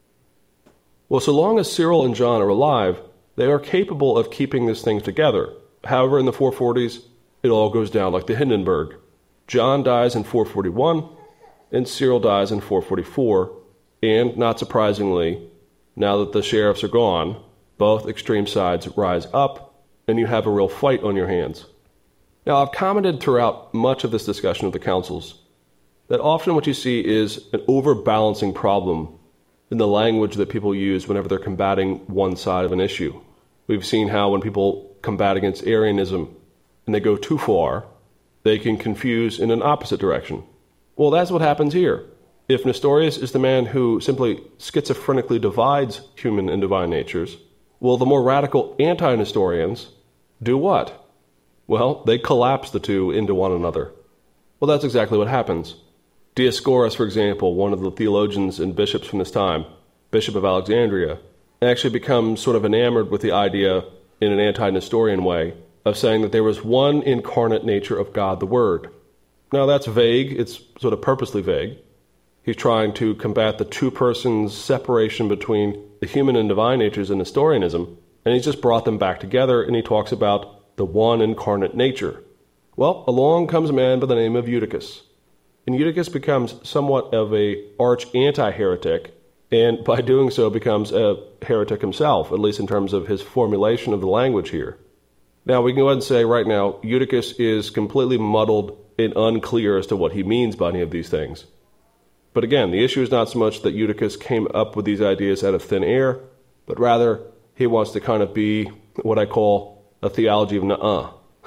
Well, so long as Cyril and John are alive, they are capable of keeping this thing together. However, in the four forties, it all goes down like the Hindenburg. John dies in four forty-one, and Cyril dies in four forty-four, and, not surprisingly, now that the sheriffs are gone, both extreme sides rise up, and you have a real fight on your hands. Now, I've commented throughout much of this discussion of the councils that often what you see is an overbalancing problem in the language that people use whenever they're combating one side of an issue. We've seen how when people combat against Arianism and they go too far, they can confuse in an opposite direction. Well, that's what happens here. If Nestorius is the man who simply schizophrenically divides human and divine natures, well, the more radical anti-Nestorians do what? Well, they collapse the two into one another. Well, that's exactly what happens. Dioscorus, for example, one of the theologians and bishops from this time, Bishop of Alexandria, actually becomes sort of enamored with the idea, in an anti-Nestorian way, of saying that there was one incarnate nature of God the Word. Now, that's vague. It's sort of purposely vague. He's trying to combat the two persons separation between the human and divine natures in Nestorianism, and he's just brought them back together, and he talks about the one incarnate nature. Well, along comes a man by the name of Eutychus. And Eutychus becomes somewhat of a arch anti-heretic, and by doing so becomes a heretic himself, at least in terms of his formulation of the language here. Now, we can go ahead and say right now, Eutychus is completely muddled and unclear as to what he means by any of these things. But again, the issue is not so much that Eutychus came up with these ideas out of thin air, but rather he wants to kind of be what I call a theology of nuh-uh,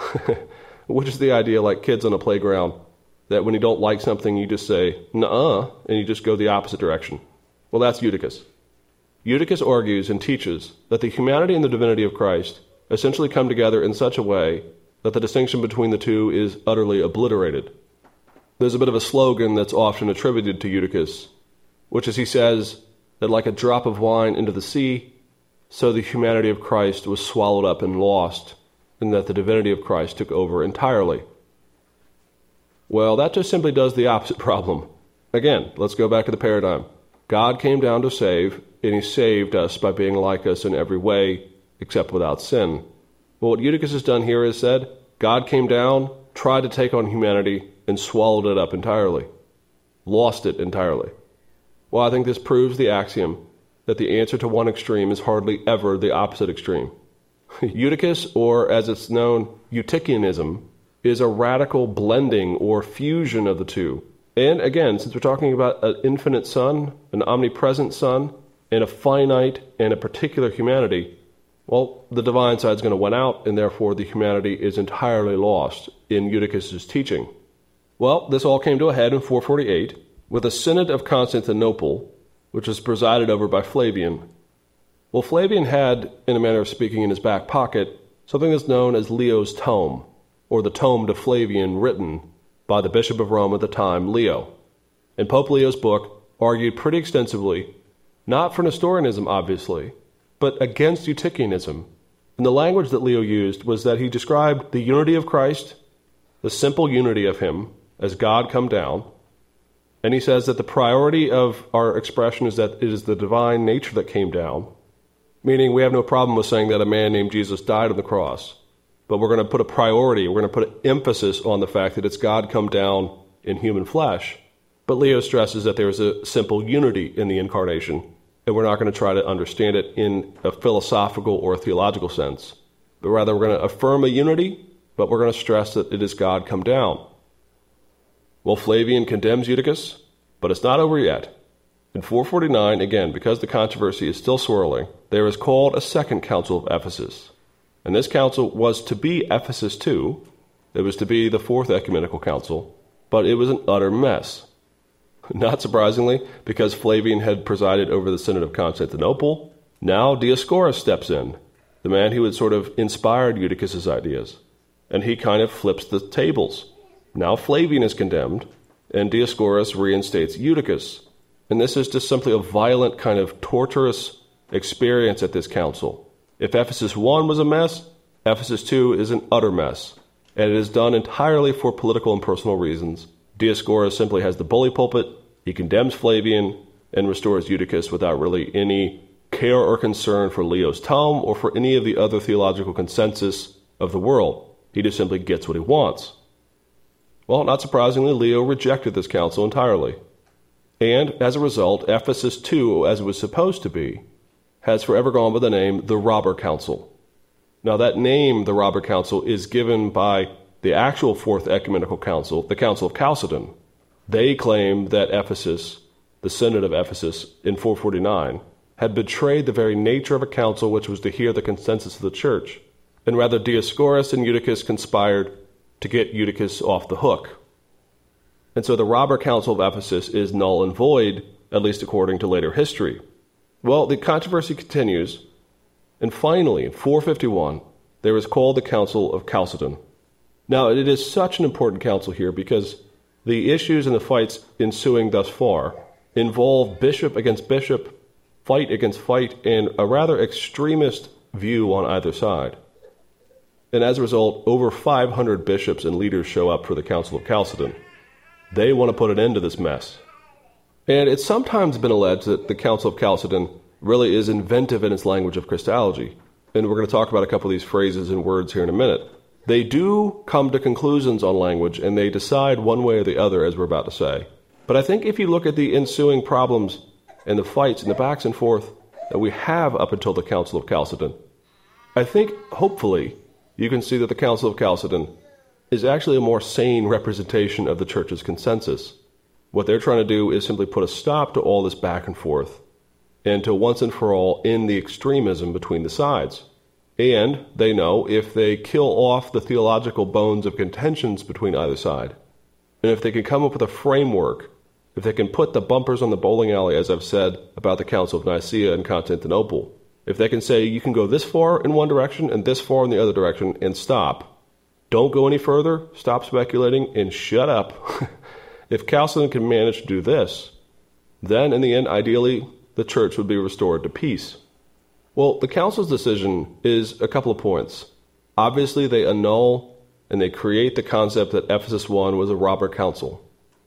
which is the idea like kids on a playground, that when you don't like something, you just say, nuh-uh, and you just go the opposite direction. Well, that's Eutychus. Eutychus argues and teaches that the humanity and the divinity of Christ essentially come together in such a way that the distinction between the two is utterly obliterated. There's a bit of a slogan that's often attributed to Eutychus, which is he says that like a drop of wine into the sea, so the humanity of Christ was swallowed up and lost, and that the divinity of Christ took over entirely. Well, that just simply does the opposite problem. Again, let's go back to the paradigm. God came down to save, and he saved us by being like us in every way, except without sin. Well, what Eutychus has done here is said, God came down, tried to take on humanity, and swallowed it up entirely, lost it entirely. Well, I think this proves the axiom that the answer to one extreme is hardly ever the opposite extreme. Eutychus, or as it's known, Eutychianism, is a radical blending or fusion of the two. And again, since we're talking about an infinite Son, an omnipresent Son, and a finite and a particular humanity, well, the divine side is going to win out, and therefore the humanity is entirely lost in Eutychus' teaching. Well, this all came to a head in four forty-eight with a Synod of Constantinople, which was presided over by Flavian. Well, Flavian had, in a manner of speaking, in his back pocket, something that's known as Leo's Tome, or the Tome de Flavian, written by the Bishop of Rome at the time, Leo. And Pope Leo's book argued pretty extensively, not for Nestorianism, obviously, but against Eutychianism. And the language that Leo used was that he described the unity of Christ, the simple unity of him, as God come down. And he says that the priority of our expression is that it is the divine nature that came down, meaning we have no problem with saying that a man named Jesus died on the cross. But we're going to put a priority, we're going to put an emphasis on the fact that it's God come down in human flesh. But Leo stresses that there is a simple unity in the incarnation, and we're not going to try to understand it in a philosophical or a theological sense. But rather we're going to affirm a unity, but we're going to stress that it is God come down. Well, Flavian condemns Eutychus, but it's not over yet. In four forty-nine, again, because the controversy is still swirling, there is called a second council of Ephesus. And this council was to be Ephesus two. It was to be the fourth ecumenical council, but it was an utter mess. Not surprisingly, because Flavian had presided over the Synod of Constantinople, now Dioscorus steps in, the man who had sort of inspired Eutychus' ideas. And he kind of flips the tables. Now Flavian is condemned, and Dioscorus reinstates Eutychus. And this is just simply a violent kind of torturous experience at this council. If Ephesus one was a mess, Ephesus two is an utter mess, and it is done entirely for political and personal reasons. Dioscorus simply has the bully pulpit, he condemns Flavian, and restores Eutychus without really any care or concern for Leo's Tome or for any of the other theological consensus of the world. He just simply gets what he wants. Well, not surprisingly, Leo rejected this council entirely. And, as a result, Ephesus two, as it was supposed to be, has forever gone by the name the Robber Council. Now that name, the Robber Council, is given by the actual Fourth Ecumenical Council, the Council of Chalcedon. They claim that Ephesus, the Synod of Ephesus in four forty-nine, had betrayed the very nature of a council which was to hear the consensus of the church, and rather Dioscorus and Eutychus conspired to get Eutychus off the hook. And so the Robber Council of Ephesus is null and void, at least according to later history. Well, the controversy continues, and finally, in four fifty-one, there is called the Council of Chalcedon. Now, it is such an important council here because the issues and the fights ensuing thus far involve bishop against bishop, fight against fight, and a rather extremist view on either side. And as a result, over five hundred bishops and leaders show up for the Council of Chalcedon. They want to put an end to this mess. And it's sometimes been alleged that the Council of Chalcedon really is inventive in its language of Christology. And we're going to talk about a couple of these phrases and words here in a minute. They do come to conclusions on language, and they decide one way or the other, as we're about to say. But I think if you look at the ensuing problems and the fights and the backs and forth that we have up until the Council of Chalcedon, I think, hopefully, you can see that the Council of Chalcedon is actually a more sane representation of the Church's consensus. What they're trying to do is simply put a stop to all this back and forth, and to once and for all end the extremism between the sides. And they know if they kill off the theological bones of contentions between either side, and if they can come up with a framework, if they can put the bumpers on the bowling alley, as I've said about the Council of Nicaea and Constantinople, if they can say you can go this far in one direction and this far in the other direction and stop, don't go any further, stop speculating, and shut up. If Chalcedon can manage to do this, then in the end, ideally, the church would be restored to peace. Well, the council's decision is a couple of points. Obviously, they annul and they create the concept that Ephesus one was a robber council,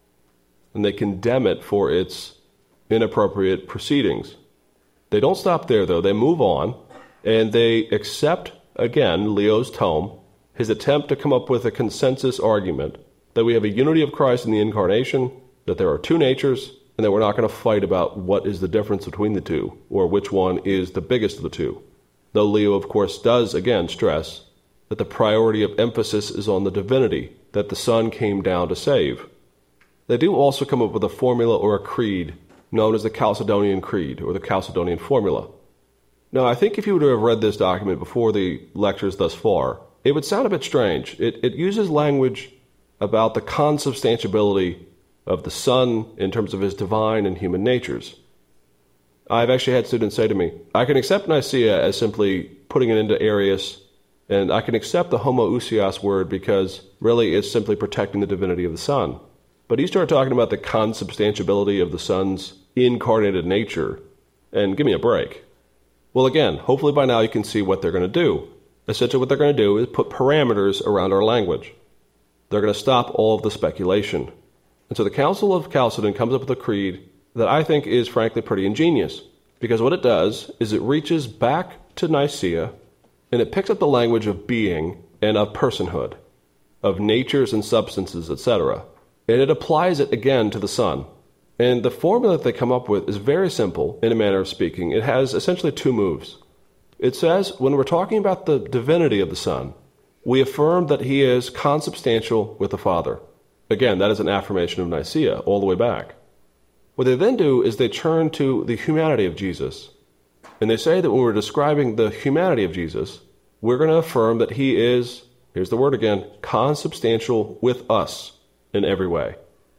and they condemn it for its inappropriate proceedings. They don't stop there, though. They move on, and they accept, again, Leo's tome, his attempt to come up with a consensus argument that we have a unity of Christ in the incarnation, that there are two natures, and that we're not going to fight about what is the difference between the two, or which one is the biggest of the two. Though Leo, of course, does, again, stress that the priority of emphasis is on the divinity, that the Son came down to save. They do also come up with a formula or a creed known as the Chalcedonian Creed, or the Chalcedonian Formula. Now, I think if you were to have read this document before the lectures thus far, it would sound a bit strange. It, it uses language about the consubstantiality of the Son in terms of his divine and human natures. I've actually had students say to me, I can accept Nicaea as simply putting it into Arius, and I can accept the homoousios word because really it's simply protecting the divinity of the Son. But you start talking about the consubstantiality of the Son's incarnated nature, and give me a break. Well, again, hopefully by now you can see what they're going to do. Essentially what they're going to do is put parameters around our language. They're going to stop all of the speculation. And so the Council of Chalcedon comes up with a creed that I think is frankly pretty ingenious, because what it does is it reaches back to Nicaea, and it picks up the language of being and of personhood, of natures and substances, et cetera, and it applies it again to the Son. And the formula that they come up with is very simple, in a manner of speaking. It has essentially two moves. It says, when we're talking about the divinity of the Son, we affirm that he is consubstantial with the Father. Again, that is an affirmation of Nicaea, all the way back. What they then do is they turn to the humanity of Jesus. And they say that when we're describing the humanity of Jesus, we're going to affirm that he is, here's the word again, consubstantial with us in every way.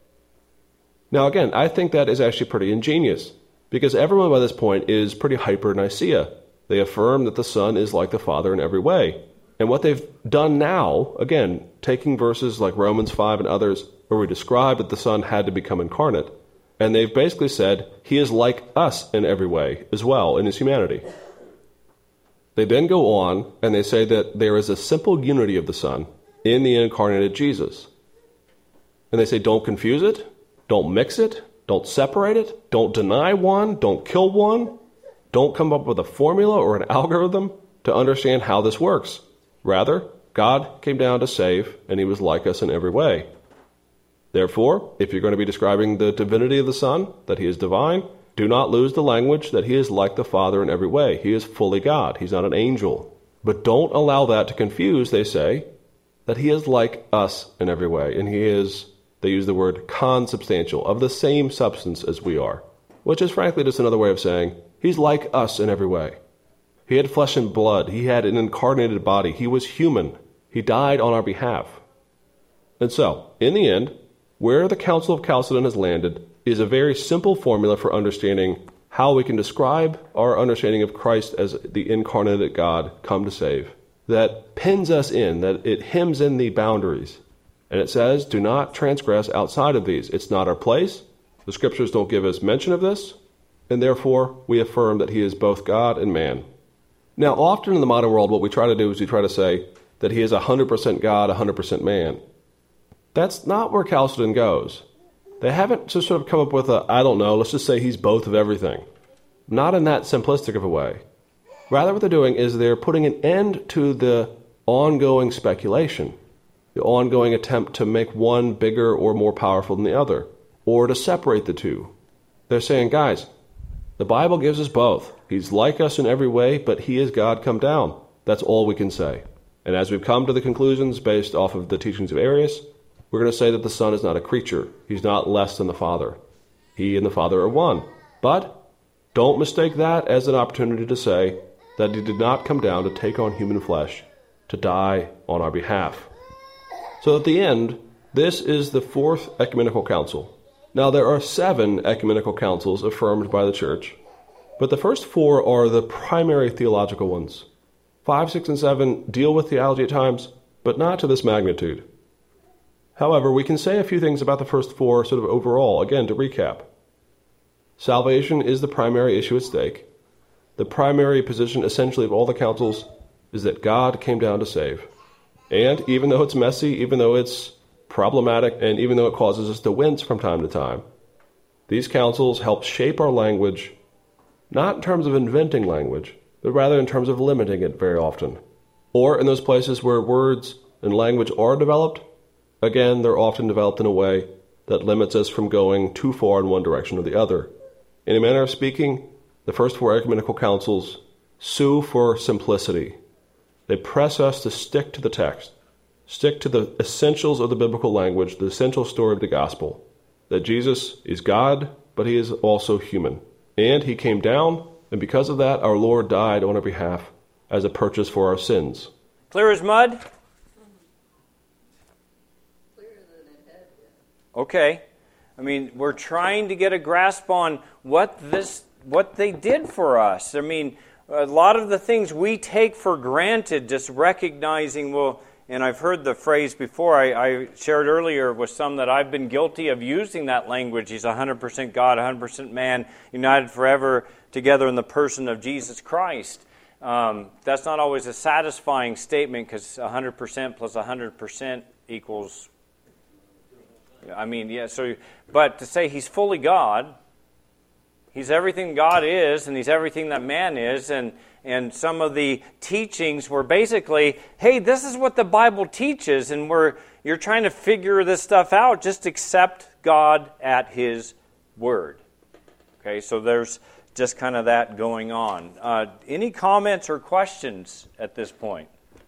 Now again, I think that is actually pretty ingenious, because everyone by this point is pretty hyper-Nicaea. They affirm that the Son is like the Father in every way. And what they've done now, again, taking verses like Romans five and others, where we describe that the Son had to become incarnate, and they've basically said he is like us in every way as well in his humanity. They then go on and they say that there is a simple unity of the Son in the incarnated Jesus. And they say don't confuse it, don't mix it, don't separate it, don't deny one, don't kill one, don't come up with a formula or an algorithm to understand how this works. Rather, God came down to save, and he was like us in every way. Therefore, if you're going to be describing the divinity of the Son, that he is divine, do not lose the language that he is like the Father in every way. He is fully God. He's not an angel. But don't allow that to confuse, they say, that he is like us in every way. And he is, they use the word consubstantial, of the same substance as we are, which is frankly just another way of saying he's like us in every way. He had flesh and blood. He had an incarnated body. He was human. He died on our behalf. And so, in the end, where the Council of Chalcedon has landed is a very simple formula for understanding how we can describe our understanding of Christ as the incarnated God come to save. That pins us in, that it hems in the boundaries. And it says, do not transgress outside of these. It's not our place. The scriptures don't give us mention of this. And therefore, we affirm that he is both God and man. Now, often in the modern world, what we try to do is we try to say that he is one hundred percent God, one hundred percent man. That's not where Chalcedon goes. They haven't just sort of come up with a, I don't know, let's just say he's both of everything. Not in that simplistic of a way. Rather, what they're doing is they're putting an end to the ongoing speculation, the ongoing attempt to make one bigger or more powerful than the other, or to separate the two. They're saying, guys, the Bible gives us both. He's like us in every way, but he is God come down. That's all we can say. And as we've come to the conclusions based off of the teachings of Arius, we're going to say that the Son is not a creature. He's not less than the Father. He and the Father are one. But don't mistake that as an opportunity to say that he did not come down to take on human flesh, to die on our behalf. So at the end, this is the fourth ecumenical council. Now, there are seven ecumenical councils affirmed by the Church, but the first four are the primary theological ones. Five, six, and seven deal with theology at times, but not to this magnitude. However, we can say a few things about the first four sort of overall, again, to recap. Salvation is the primary issue at stake. The primary position, essentially, of all the councils is that God came down to save. And even though it's messy, even though it's problematic, and even though it causes us to wince from time to time, these councils help shape our language, not in terms of inventing language, but rather in terms of limiting it very often. Or in those places where words and language are developed, Again, they're often developed in a way that limits us from going too far in one direction or the other. In a manner of speaking, the first four ecumenical councils sue for simplicity. They press us to stick to the text, stick to the essentials of the biblical language, the essential story of the gospel, that Jesus is God, but he is also human. And he came down, and because of that, our Lord died on our behalf as a purchase for our sins. Clear as mud? Clearer than it had been. Okay. I mean, we're trying to get a grasp on what this, what they did for us. I mean, a lot of the things we take for granted, just recognizing, well, and I've heard the phrase before, I, I shared earlier with some that I've been guilty of using that language. He's one hundred percent God, one hundred percent man, united forever together in the person of Jesus Christ. Um, that's not always a satisfying statement, because one hundred percent plus one hundred percent equals, I mean, yeah, so, but to say he's fully God, he's everything God is, and he's everything that man is, and and some of the teachings were basically, hey, this is what the Bible teaches, and we're you're trying to figure this stuff out, just accept God at his word. Okay, so there's just kind of that going on. Uh, any comments or questions at this point?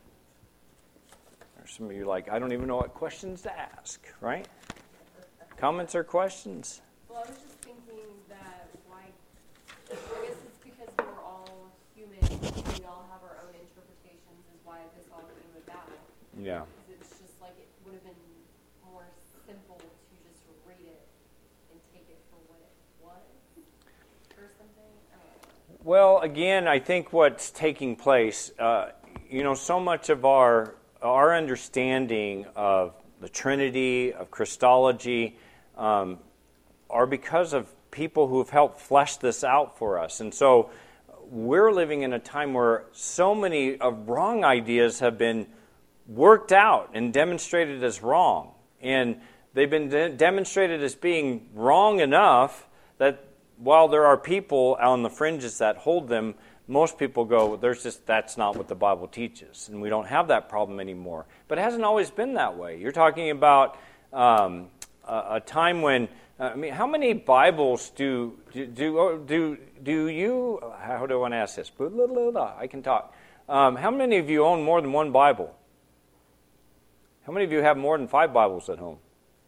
There's some of you like, I don't even know what questions to ask, right? Comments or questions? Well, I was just thinking that why, I guess it's because we're all human and we all have our own interpretations is why this all came about. Yeah. Because it's just like it would have been more simple to just read it and take it for what it was or something. I don't know. Well, again, I think what's taking place, uh, you know, so much of our our understanding of the Trinity, of Christology, um, are because of people who have helped flesh this out for us. And so we're living in a time where so many of wrong ideas have been worked out and demonstrated as wrong. And they've been de- demonstrated as being wrong enough that while there are people on the fringes that hold them, most people go, there's just, that's not what the Bible teaches. And we don't have that problem anymore. But it hasn't always been that way. You're talking about um, a, a time when, uh, I mean, how many Bibles do, do, do, do, do you, how do I want to ask this? I can talk. Um, how many of you own more than one Bible? How many of you have more than five Bibles at home?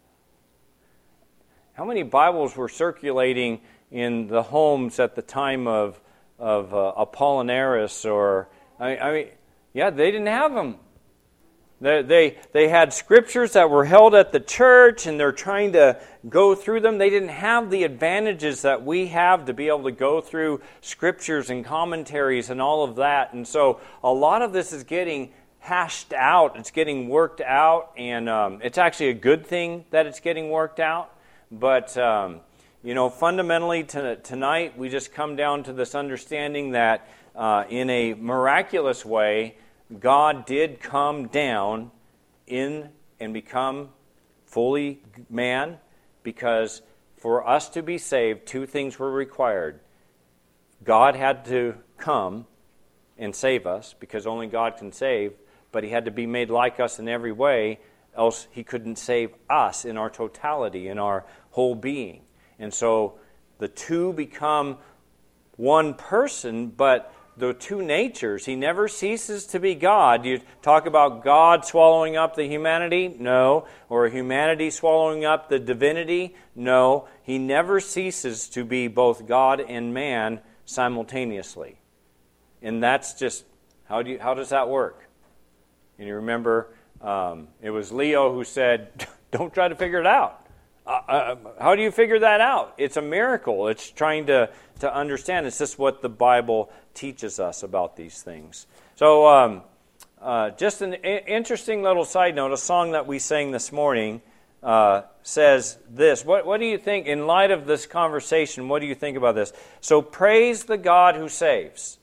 How many Bibles were circulating in the homes at the time of of uh, Apollinaris, or I, I mean, yeah, they didn't have them. They, they they had scriptures that were held at the church, and they're trying to go through them. They didn't have the advantages that we have to be able to go through scriptures and commentaries and all of that. And so a lot of this is getting hashed out. It's getting worked out, and um, it's actually a good thing that it's getting worked out. But um, You know, fundamentally to, tonight we just come down to this understanding that uh, in a miraculous way, God did come down in and become fully man, because for us to be saved, two things were required. God had to come and save us, because only God can save, but he had to be made like us in every way, else he couldn't save us in our totality, in our whole being. And so the two become one person, but the two natures, he never ceases to be God. You talk about God swallowing up the humanity? No. Or humanity swallowing up the divinity? No. He never ceases to be both God and man simultaneously. And that's just, how do you, how does that work? And you remember, um, it was Leo who said, don't try to figure it out. Uh, uh, how do you figure that out? It's a miracle. It's trying to, to understand. It's just what the Bible teaches us about these things. So um, uh, just an I- interesting little side note, a song that we sang this morning uh, says this. What, what do you think, in light of this conversation, what do you think about this? So praise the God who saves.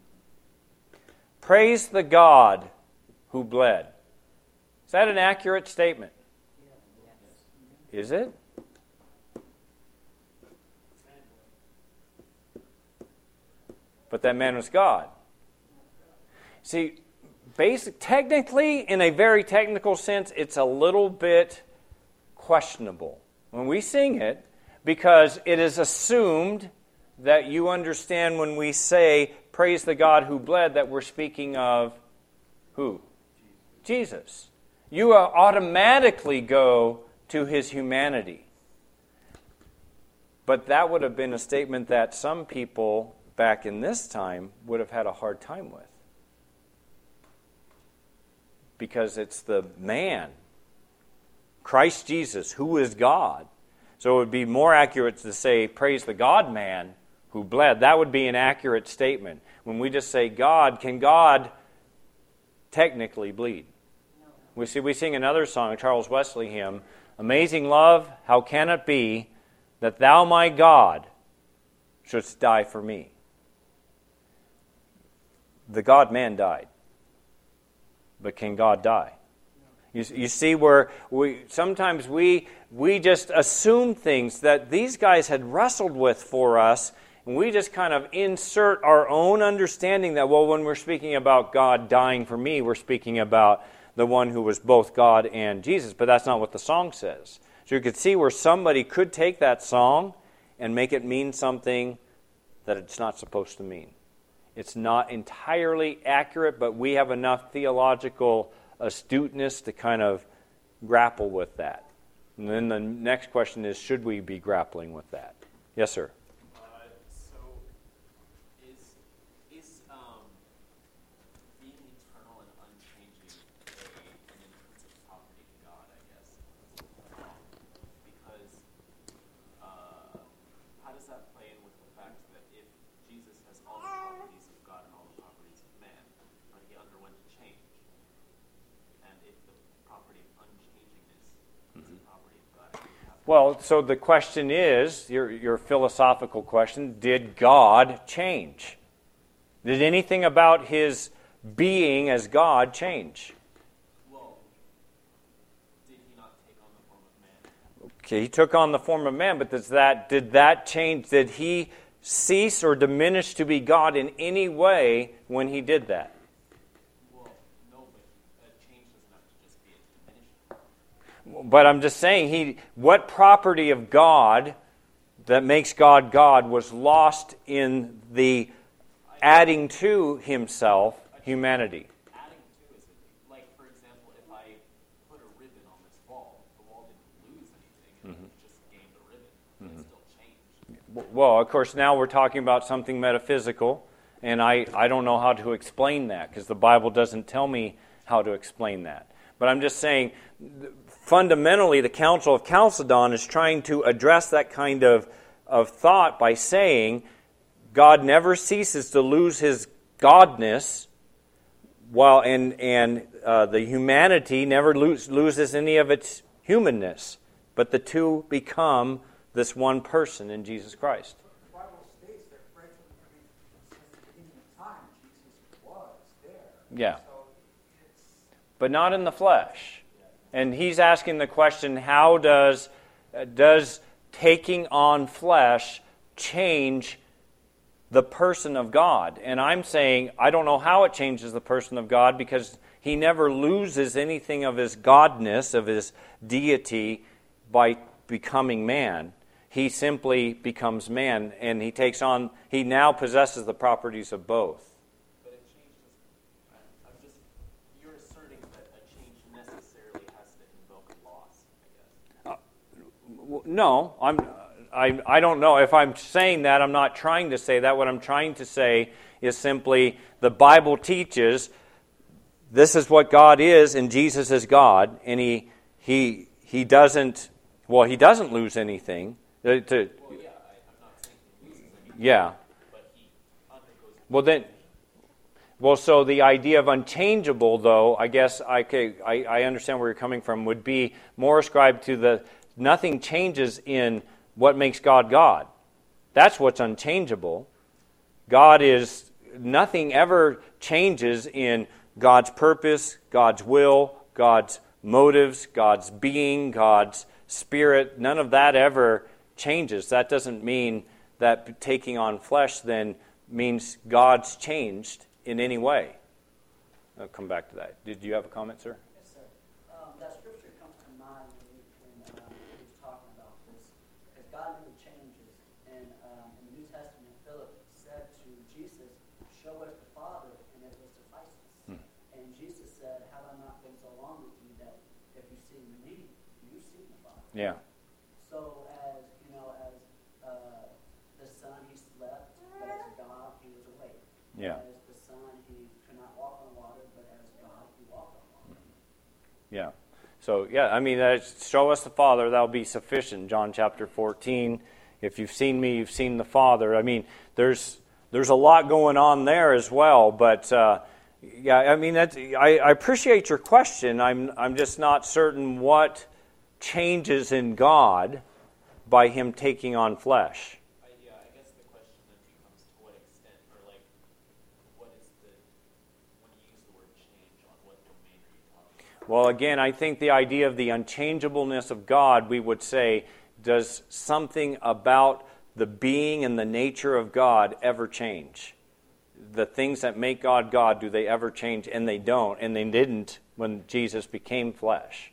Praise the God who bled. Is that an accurate statement? Is it? But that man was God. See, basic, technically, in a very technical sense, it's a little bit questionable when we sing it, because it is assumed that you understand when we say, praise the God who bled, that we're speaking of who? Jesus. You automatically go to his humanity. But that would have been a statement that some people back in this time would have had a hard time with. Because it's the man, Christ Jesus, who is God. So it would be more accurate to say, praise the God-man who bled. That would be an accurate statement. When we just say God, can God technically bleed? No. We see we sing another song, a Charles Wesley hymn, Amazing Love, how can it be that thou, my God, shouldst die for me? The God-man died. But can God die? You, you see where we sometimes we we just assume things that these guys had wrestled with for us, and we just kind of insert our own understanding that, well, when we're speaking about God dying for me, we're speaking about the one who was both God and Jesus. But that's not what the song says. So you could see where somebody could take that song and make it mean something that it's not supposed to mean. It's not entirely accurate, but we have enough theological astuteness to kind of grapple with that. And then the next question is, should we be grappling with that? Yes, sir. Uh, so, is is um, being eternal and unchanging a, an intrinsic property of God? I guess because uh, how does that play in with the fact that if Jesus has all the properties of God and all the properties of man, but he underwent a change, and if the property of unchangingness is a property of God? Well, so the question is, your, your philosophical question, did God change? Did anything about his being as God change? Well, did he not take on the form of man? Okay, he took on the form of man, but does that did that change? Did he cease or diminish to be God in any way when he did that? Well, no, but a change doesn't have to just be a diminishing. But I'm just saying, he what property of God that makes God God was lost in the adding to himself humanity? Adding to is, like, for example, if I put a ribbon on this wall, the wall didn't lose anything, it mm-hmm. just gained a ribbon, but mm-hmm. it still changed. Well, of course, now we're talking about something metaphysical, and I, I don't know how to explain that, because the Bible doesn't tell me how to explain that. But I'm just saying, fundamentally, the Council of Chalcedon is trying to address that kind of, of thought by saying God never ceases to lose his godness, while and and uh, the humanity never lose, loses any of its humanness, but the two become this one person in Jesus Christ. The Bible states that right from the beginning, since the beginning of time, Jesus was there. Yeah. So it's, But not in the flesh. And he's asking the question, how does uh, does taking on flesh change the person of God? And I'm saying, I don't know how it changes the person of God, because he never loses anything of his godness, of his deity, by becoming man. He simply becomes man, and he takes on, he now possesses the properties of both. But a change doesn't, I'm just, you're asserting that a change necessarily has to invoke a loss, I guess. Uh, no, I'm, I, I don't know. If I'm saying that, I'm not trying to say that. What I'm trying to say is simply the Bible teaches this is what God is, and Jesus is God, and he he he doesn't, well, he doesn't lose anything. To, to, well, yeah, I, I'm not saying he loses anything, yeah. but he undergoes... Well, then, well, so the idea of unchangeable, though, I guess I, I, I understand where you're coming from, would be more ascribed to the nothing changes in what makes God God. That's what's unchangeable. God is, nothing ever changes in God's purpose, God's will, God's motives, God's being, God's spirit. None of that ever changes. That doesn't mean that taking on flesh then means God's changed in any way. I'll come back to that. Did you have a comment, sir? Yes, sir. Um, that scripture comes to mind when, we, when uh, he was talking about this, because God never changes. And um, in the New Testament, Philip said to Jesus, "Show us the Father, and it will suffice us." Hmm. And Jesus said, "Have I not been so long with you that if you've seen me, you've seen the Father?" Yeah. So as you know, as uh, the Son, he slept, but as God, he was awake. Yeah. As the Son, he could not walk on water, but as God, he walked on water. Yeah. So, yeah, I mean, uh, show us the Father, that'll be sufficient. John chapter fourteen. If you've seen me, you've seen the Father. I mean, there's there's a lot going on there as well. But, uh, yeah, I mean, that's, I, I appreciate your question. I'm I'm just not certain what changes in God by him taking on flesh. I, yeah, I guess the question then becomes to what extent, or like, what is the, when you use the word change, on what domain are you talking about? Well, again, I think the idea of the unchangeableness of God, we would say, does something about the being and the nature of God ever change? The things that make God God, do they ever change? And they don't, and they didn't when Jesus became flesh.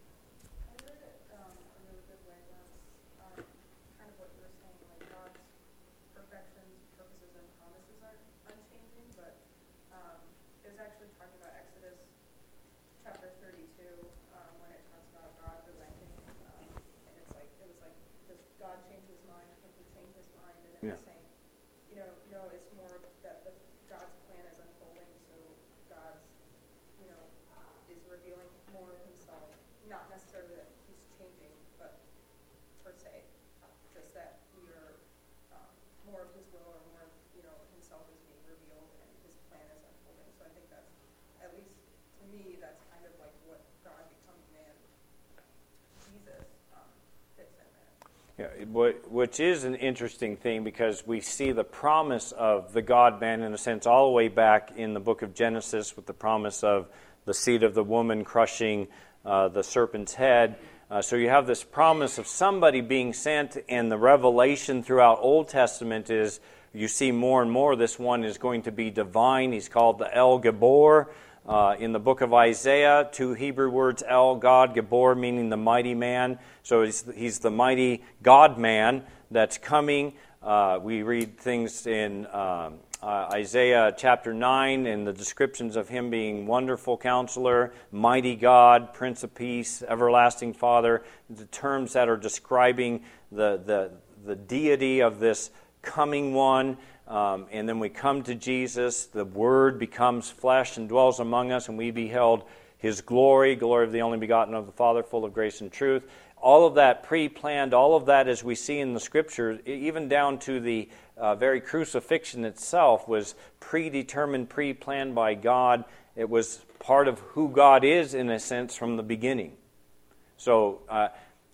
I heard it um, a really good way once, um, kind of what you were saying, like God's perfections, purposes, and promises aren't unchanging, but um, it was actually talking about Exodus chapter thirty-two, um, when it talks about God relenting, um, and it's like, it was like, does God change his mind, or can he change his mind? And it Yeah. was saying, you know, no, it's more that the, God's plan is unfolding, so God's, you know, is revealing more of himself, not necessarily that he's changing, but per se, just that we are, um, more of his will or more of, you know, himself is being revealed and his plan is unfolding. So I think that's, at least to me, that's kind of like what God becoming man, Jesus, um, fits in there. Yeah, wh- which is an interesting thing because we see the promise of the God-man, in a sense, all the way back in the book of Genesis with the promise of the seed of the woman crushing uh, the serpent's head. Uh, so you have this promise of somebody being sent, and the revelation throughout Old Testament is you see more and more this one is going to be divine. He's called the El Gabor. Uh, in the book of Isaiah, two Hebrew words, El, God, Gabor, meaning the mighty man. So he's, he's the mighty God-man that's coming. Uh, we read things in um, uh, Isaiah chapter nine and the descriptions of him being wonderful counselor, mighty God, Prince of Peace, everlasting Father, the terms that are describing the, the, the deity of this coming one. Um, and then we come to Jesus, the Word becomes flesh and dwells among us, and we beheld His glory, glory of the only begotten of the Father, full of grace and truth. All of that pre-planned, all of that as we see in the Scriptures, even down to the uh, very crucifixion itself, was predetermined, pre-planned by God. It was part of who God is, in a sense, from the beginning. So, uh,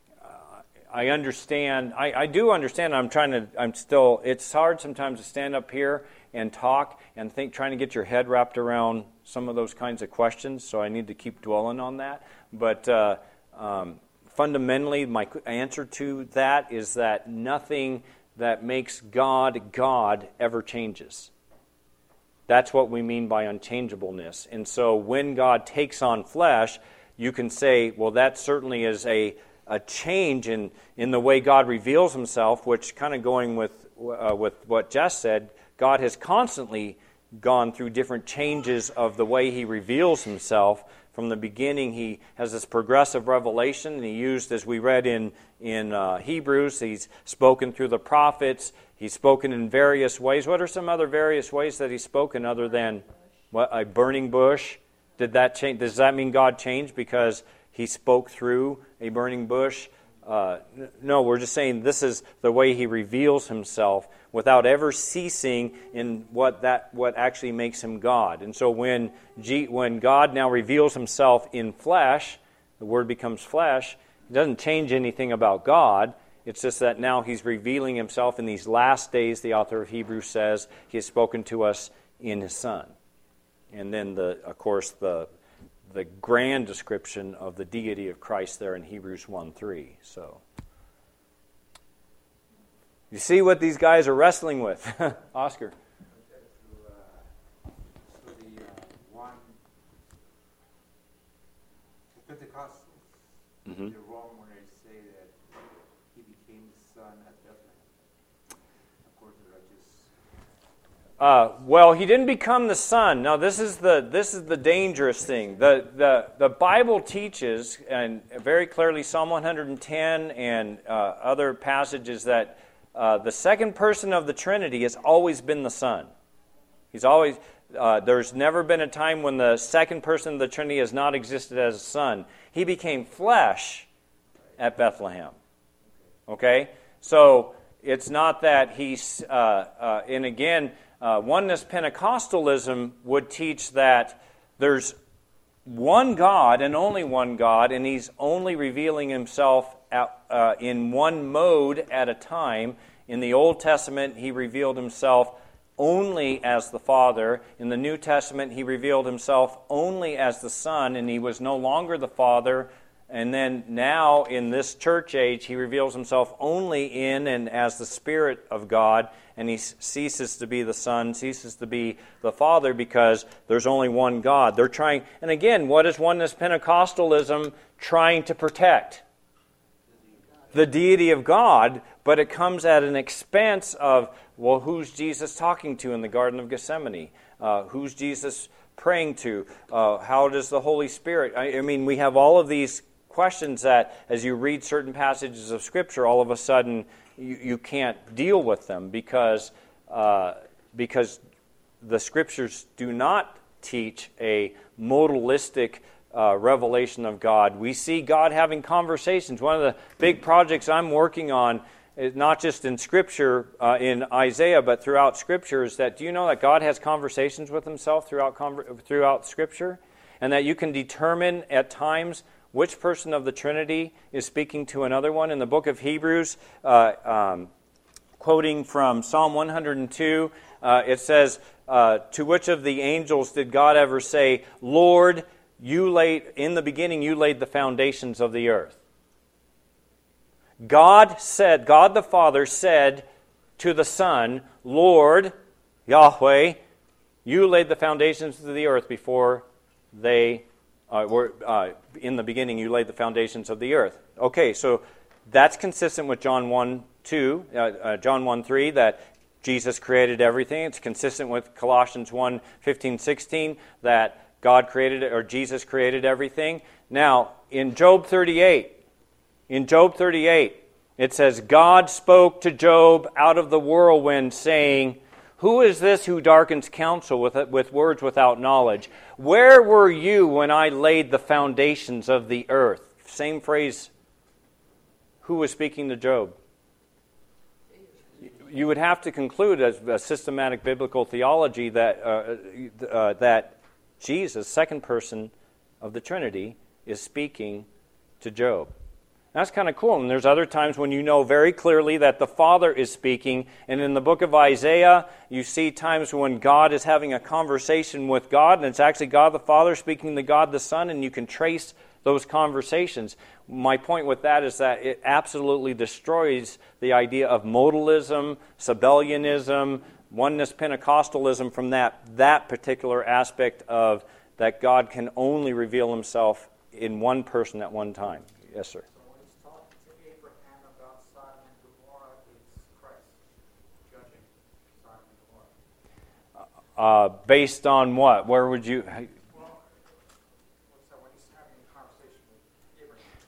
I understand, I, I do understand, I'm trying to, I'm still, it's hard sometimes to stand up here and talk and think, trying to get your head wrapped around some of those kinds of questions, so I need to keep dwelling on that. But uh, um, fundamentally, my answer to that is that nothing that makes God God ever changes. That's what we mean by unchangeableness. And so when God takes on flesh, you can say, well, that certainly is a a change in, in the way God reveals himself, which kind of going with uh, with what Jess said, God has constantly gone through different changes of the way he reveals himself. From the beginning, he has this progressive revelation, and he used, as we read in, in uh, Hebrews, he's spoken through the prophets, he's spoken in various ways. What are some other various ways that he's spoken other than what, a burning bush? Did that change? Does that mean God changed because he spoke through a burning bush? Uh, no, we're just saying this is the way he reveals himself without ever ceasing in what that what actually makes him God. And so when G, when God now reveals himself in flesh, the Word becomes flesh, it doesn't change anything about God. It's just that now he's revealing himself in these last days, the author of Hebrews says, he has spoken to us in his Son. And then, the of course, the the grand description of the deity of Christ there in Hebrews one three. So, you see what these guys are wrestling with. Oscar. To, uh, to the uh, one Mm-hmm. They're wrong when they say that he became the son at Bethlehem. According to righteous. Uh, well, he didn't become the son. Now, this is the this is the dangerous thing. The the the Bible teaches, and very clearly, Psalm one hundred ten and uh, other passages, that uh, the second person of the Trinity has always been the Son. He's always uh, there's never been a time when the second person of the Trinity has not existed as a son. He became flesh at Bethlehem. Okay, so it's not that he's uh, uh, and again. Uh, oneness Pentecostalism would teach that there's one God and only one God, and He's only revealing Himself at, uh, in one mode at a time. In the Old Testament, He revealed Himself only as the Father. In the New Testament, He revealed Himself only as the Son, and He was no longer the Father. And then now, in this church age, He reveals Himself only in and as the Spirit of God, and He ceases to be the Son, ceases to be the Father, because there's only one God. They're trying, and again, what is oneness Pentecostalism trying to protect? The deity of God, but it comes at an expense of, well, who's Jesus talking to in the Garden of Gethsemane? Uh, who's Jesus praying to? Uh, how does the Holy Spirit... I, I mean, we have all of these questions that, as you read certain passages of Scripture, all of a sudden you, you can't deal with them because uh, because the Scriptures do not teach a modalistic uh, revelation of God. We see God having conversations. One of the big projects I'm working on is not just in Scripture, uh, in Isaiah, but throughout Scripture, is that do you know that God has conversations with Himself throughout conver- throughout Scripture, and that you can determine at times which person of the Trinity is speaking to another one? In the book of Hebrews, uh, um, quoting from Psalm one hundred two, uh, it says, uh, to which of the angels did God ever say, Lord, you laid, in the beginning you laid the foundations of the earth? God said, God the Father said to the Son, Lord, Yahweh, you laid the foundations of the earth before they Uh, were, uh, in the beginning, you laid the foundations of the earth. Okay, so that's consistent with John one two, uh, uh, John one three, that Jesus created everything. It's consistent with Colossians one fifteen, sixteen, that God created, or Jesus created everything. Now, in Job thirty-eight, in Job thirty-eight, it says, God spoke to Job out of the whirlwind, saying, who is this who darkens counsel with, with words without knowledge? Where were you when I laid the foundations of the earth? Same phrase. Who was speaking to Job? You would have to conclude as a systematic biblical theology that uh, uh, that Jesus, second person of the Trinity, is speaking to Job. That's kind of cool. And there's other times when you know very clearly that the Father is speaking. And in the book of Isaiah, you see times when God is having a conversation with God, and it's actually God the Father speaking to God the Son, and you can trace those conversations. My point with that is that it absolutely destroys the idea of modalism, Sabellianism, oneness Pentecostalism from that, that particular aspect of that God can only reveal Himself in one person at one time. Yes, sir. Uh, based on what? Where would you... Well, what's that, when he's having a conversation with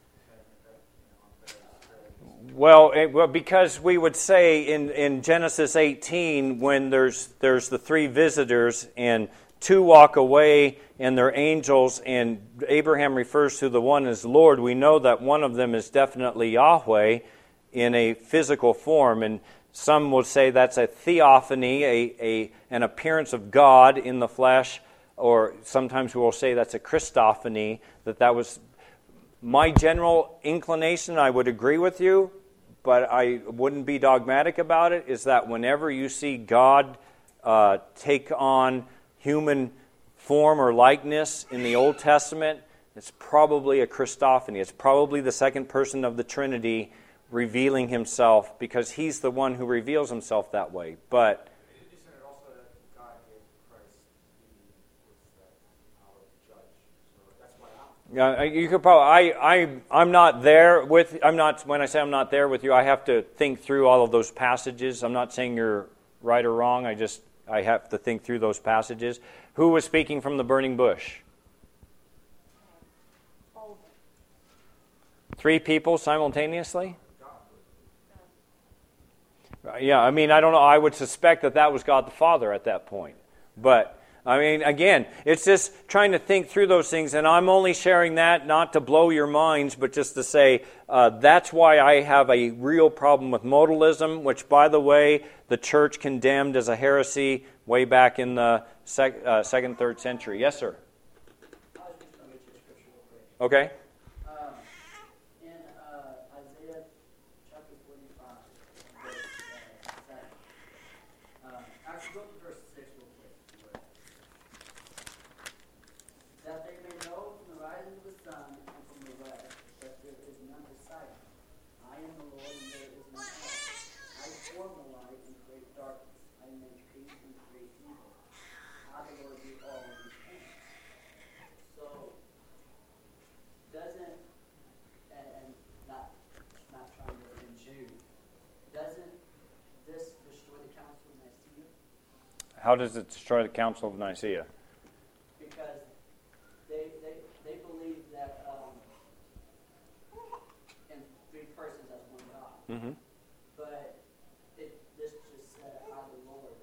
Abraham, that, Well, it, well, because we would say in, in Genesis eighteen, when there's there's the three visitors, and two walk away, and they're angels, and Abraham refers to the one as Lord, we know that one of them is definitely Yahweh in a physical form, and some will say that's a theophany, a, a an appearance of God in the flesh, or sometimes we will say that's a Christophany, that that was my general inclination. I would agree with you, but I wouldn't be dogmatic about it, is that whenever you see God uh, take on human form or likeness in the Old Testament, it's probably a Christophany. It's probably the second person of the Trinity revealing Himself, because He's the one who reveals Himself that way. But isn't it also that God gave Christ the, what's that, power to judge? So that's why Yeah, you could probably. I, I, I'm not there with. I'm not. When I say I'm not there with you, I have to think through all of those passages. I'm not saying you're right or wrong. I just I have to think through those passages. Who was speaking from the burning bush? Three people simultaneously? Yeah, I mean, I don't know. I would suspect that that was God the Father at that point. But, I mean, again, it's just trying to think through those things. And I'm only sharing that not to blow your minds, but just to say uh, that's why I have a real problem with modalism, which, by the way, the church condemned as a heresy way back in the sec- uh, second, third century. Yes, sir? Okay. How does it destroy the Council of Nicaea? Because they they, they believe that um, in three persons as one God. Mm-hmm. But it, this just said, I the Lord,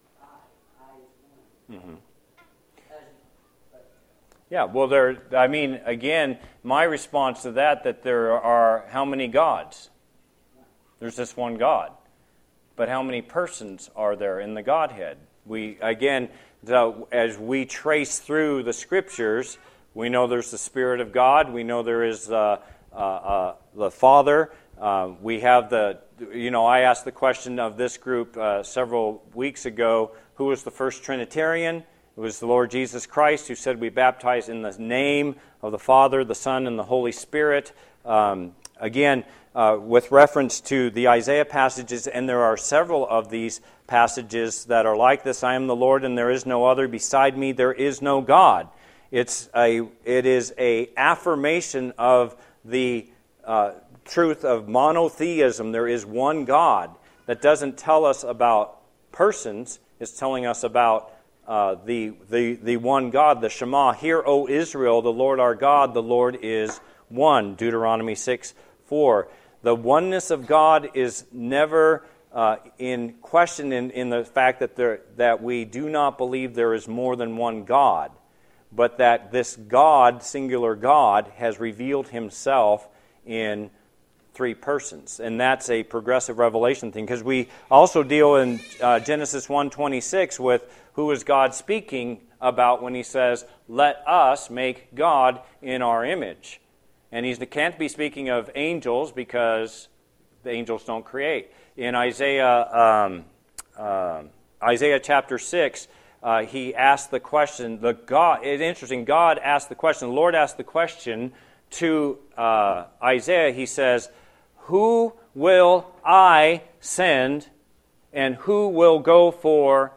I, I is one. Mm-hmm. As, but, yeah, well, there. I mean, again, my response to that, that there are how many gods? There's just one God. But how many persons are there in the Godhead? We, again, the, as we trace through the Scriptures, we know there's the Spirit of God. We know there is uh, uh, uh, the Father. Uh, we have the, you know, I asked the question of this group uh, several weeks ago, who was the first Trinitarian? It was the Lord Jesus Christ, who said we baptize in the name of the Father, the Son, and the Holy Spirit. Um, again, uh, with reference to the Isaiah passages, and there are several of these passages that are like this. I am the Lord, and there is no other. Beside me, there is no God. It's a, it is a affirmation of the uh, truth of monotheism. There is one God. That doesn't tell us about persons. It's telling us about uh, the, the, the one God, the Shema. Hear, O Israel, the Lord our God, the Lord is one. Deuteronomy six four. The oneness of God is never uh, in question in, in the fact that there, that we do not believe there is more than one God, but that this God, singular God, has revealed himself in three persons. And that's a progressive revelation thing, because we also deal in uh, Genesis one twenty-six with who is God speaking about when he says, let us make God in our image. And he can't be speaking of angels because the angels don't create. In Isaiah um, uh, Isaiah chapter six, uh, he asked the question, the God, it's interesting, God asked the question, the Lord asked the question to uh, Isaiah. He says, who will I send and who will go for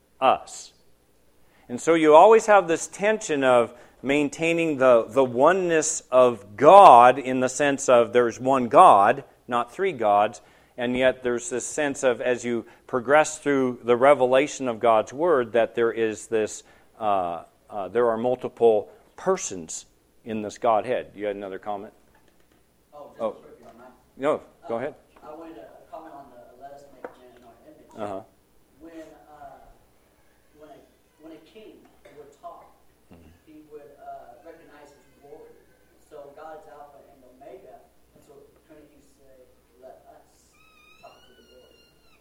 us? And so you always have this tension of maintaining the, the oneness of God in the sense of there's one God, not three gods, and yet there's this sense of, as you progress through the revelation of God's Word, that there is this, uh, uh, there are multiple persons in this Godhead. You had another comment? Oh, just Oh. quickly on that. No, go Uh, ahead. I wanted to comment on the let us make man in our image. Uh-huh. When uh, when a when a king would talk, he would uh, recognize his glory. So God is Alpha and Omega, and so Trinity say, "Let us talk to the glory."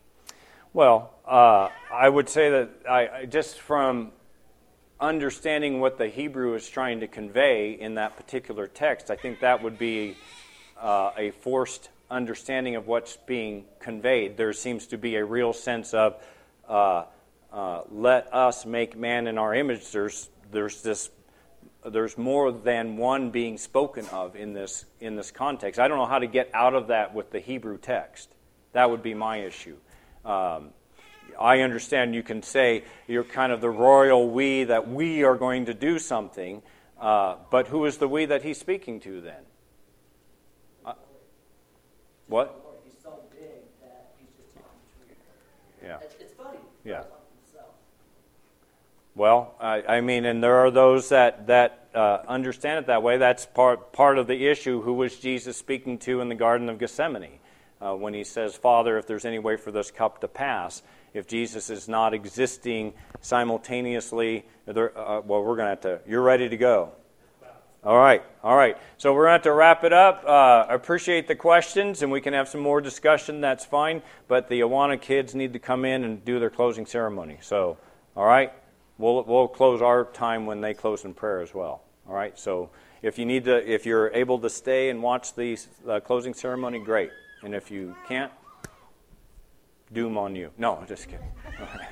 Well, uh, I would say that I, I just from understanding what the Hebrew is trying to convey in that particular text, I think that would be uh, a forced understanding of what's being conveyed. There seems to be a real sense of uh, uh, let us make man in our image. There's there's this there's more than one being spoken of in this in this context. I don't know how to get out of that with the Hebrew text. That would be my issue. Um, I understand you can say you're kind of the royal we, that we are going to do something. Uh, but who is the we that he's speaking to then? Uh, what? He's so big that he's just talking to you. Yeah. It's, it's funny. Yeah. He's talking to himself. Well, I, I mean, and there are those that that uh, understand it that way. That's part part of the issue. Who was Jesus speaking to in the Garden of Gethsemane uh, when he says, "Father, if there's any way for this cup to pass"? If Jesus is not existing simultaneously, there, uh, well, we're going to have to. You're ready to go. All right, all right. So we're going to have to wrap it up. Uh, I appreciate the questions, and we can have some more discussion. That's fine. But the Awana kids need to come in and do their closing ceremony. So, all right. We'll we'll close our time when they close in prayer as well. All right. So if you need to, if you're able to stay and watch the uh, closing ceremony, great. And if you can't, doom on you. No, just kidding. All right.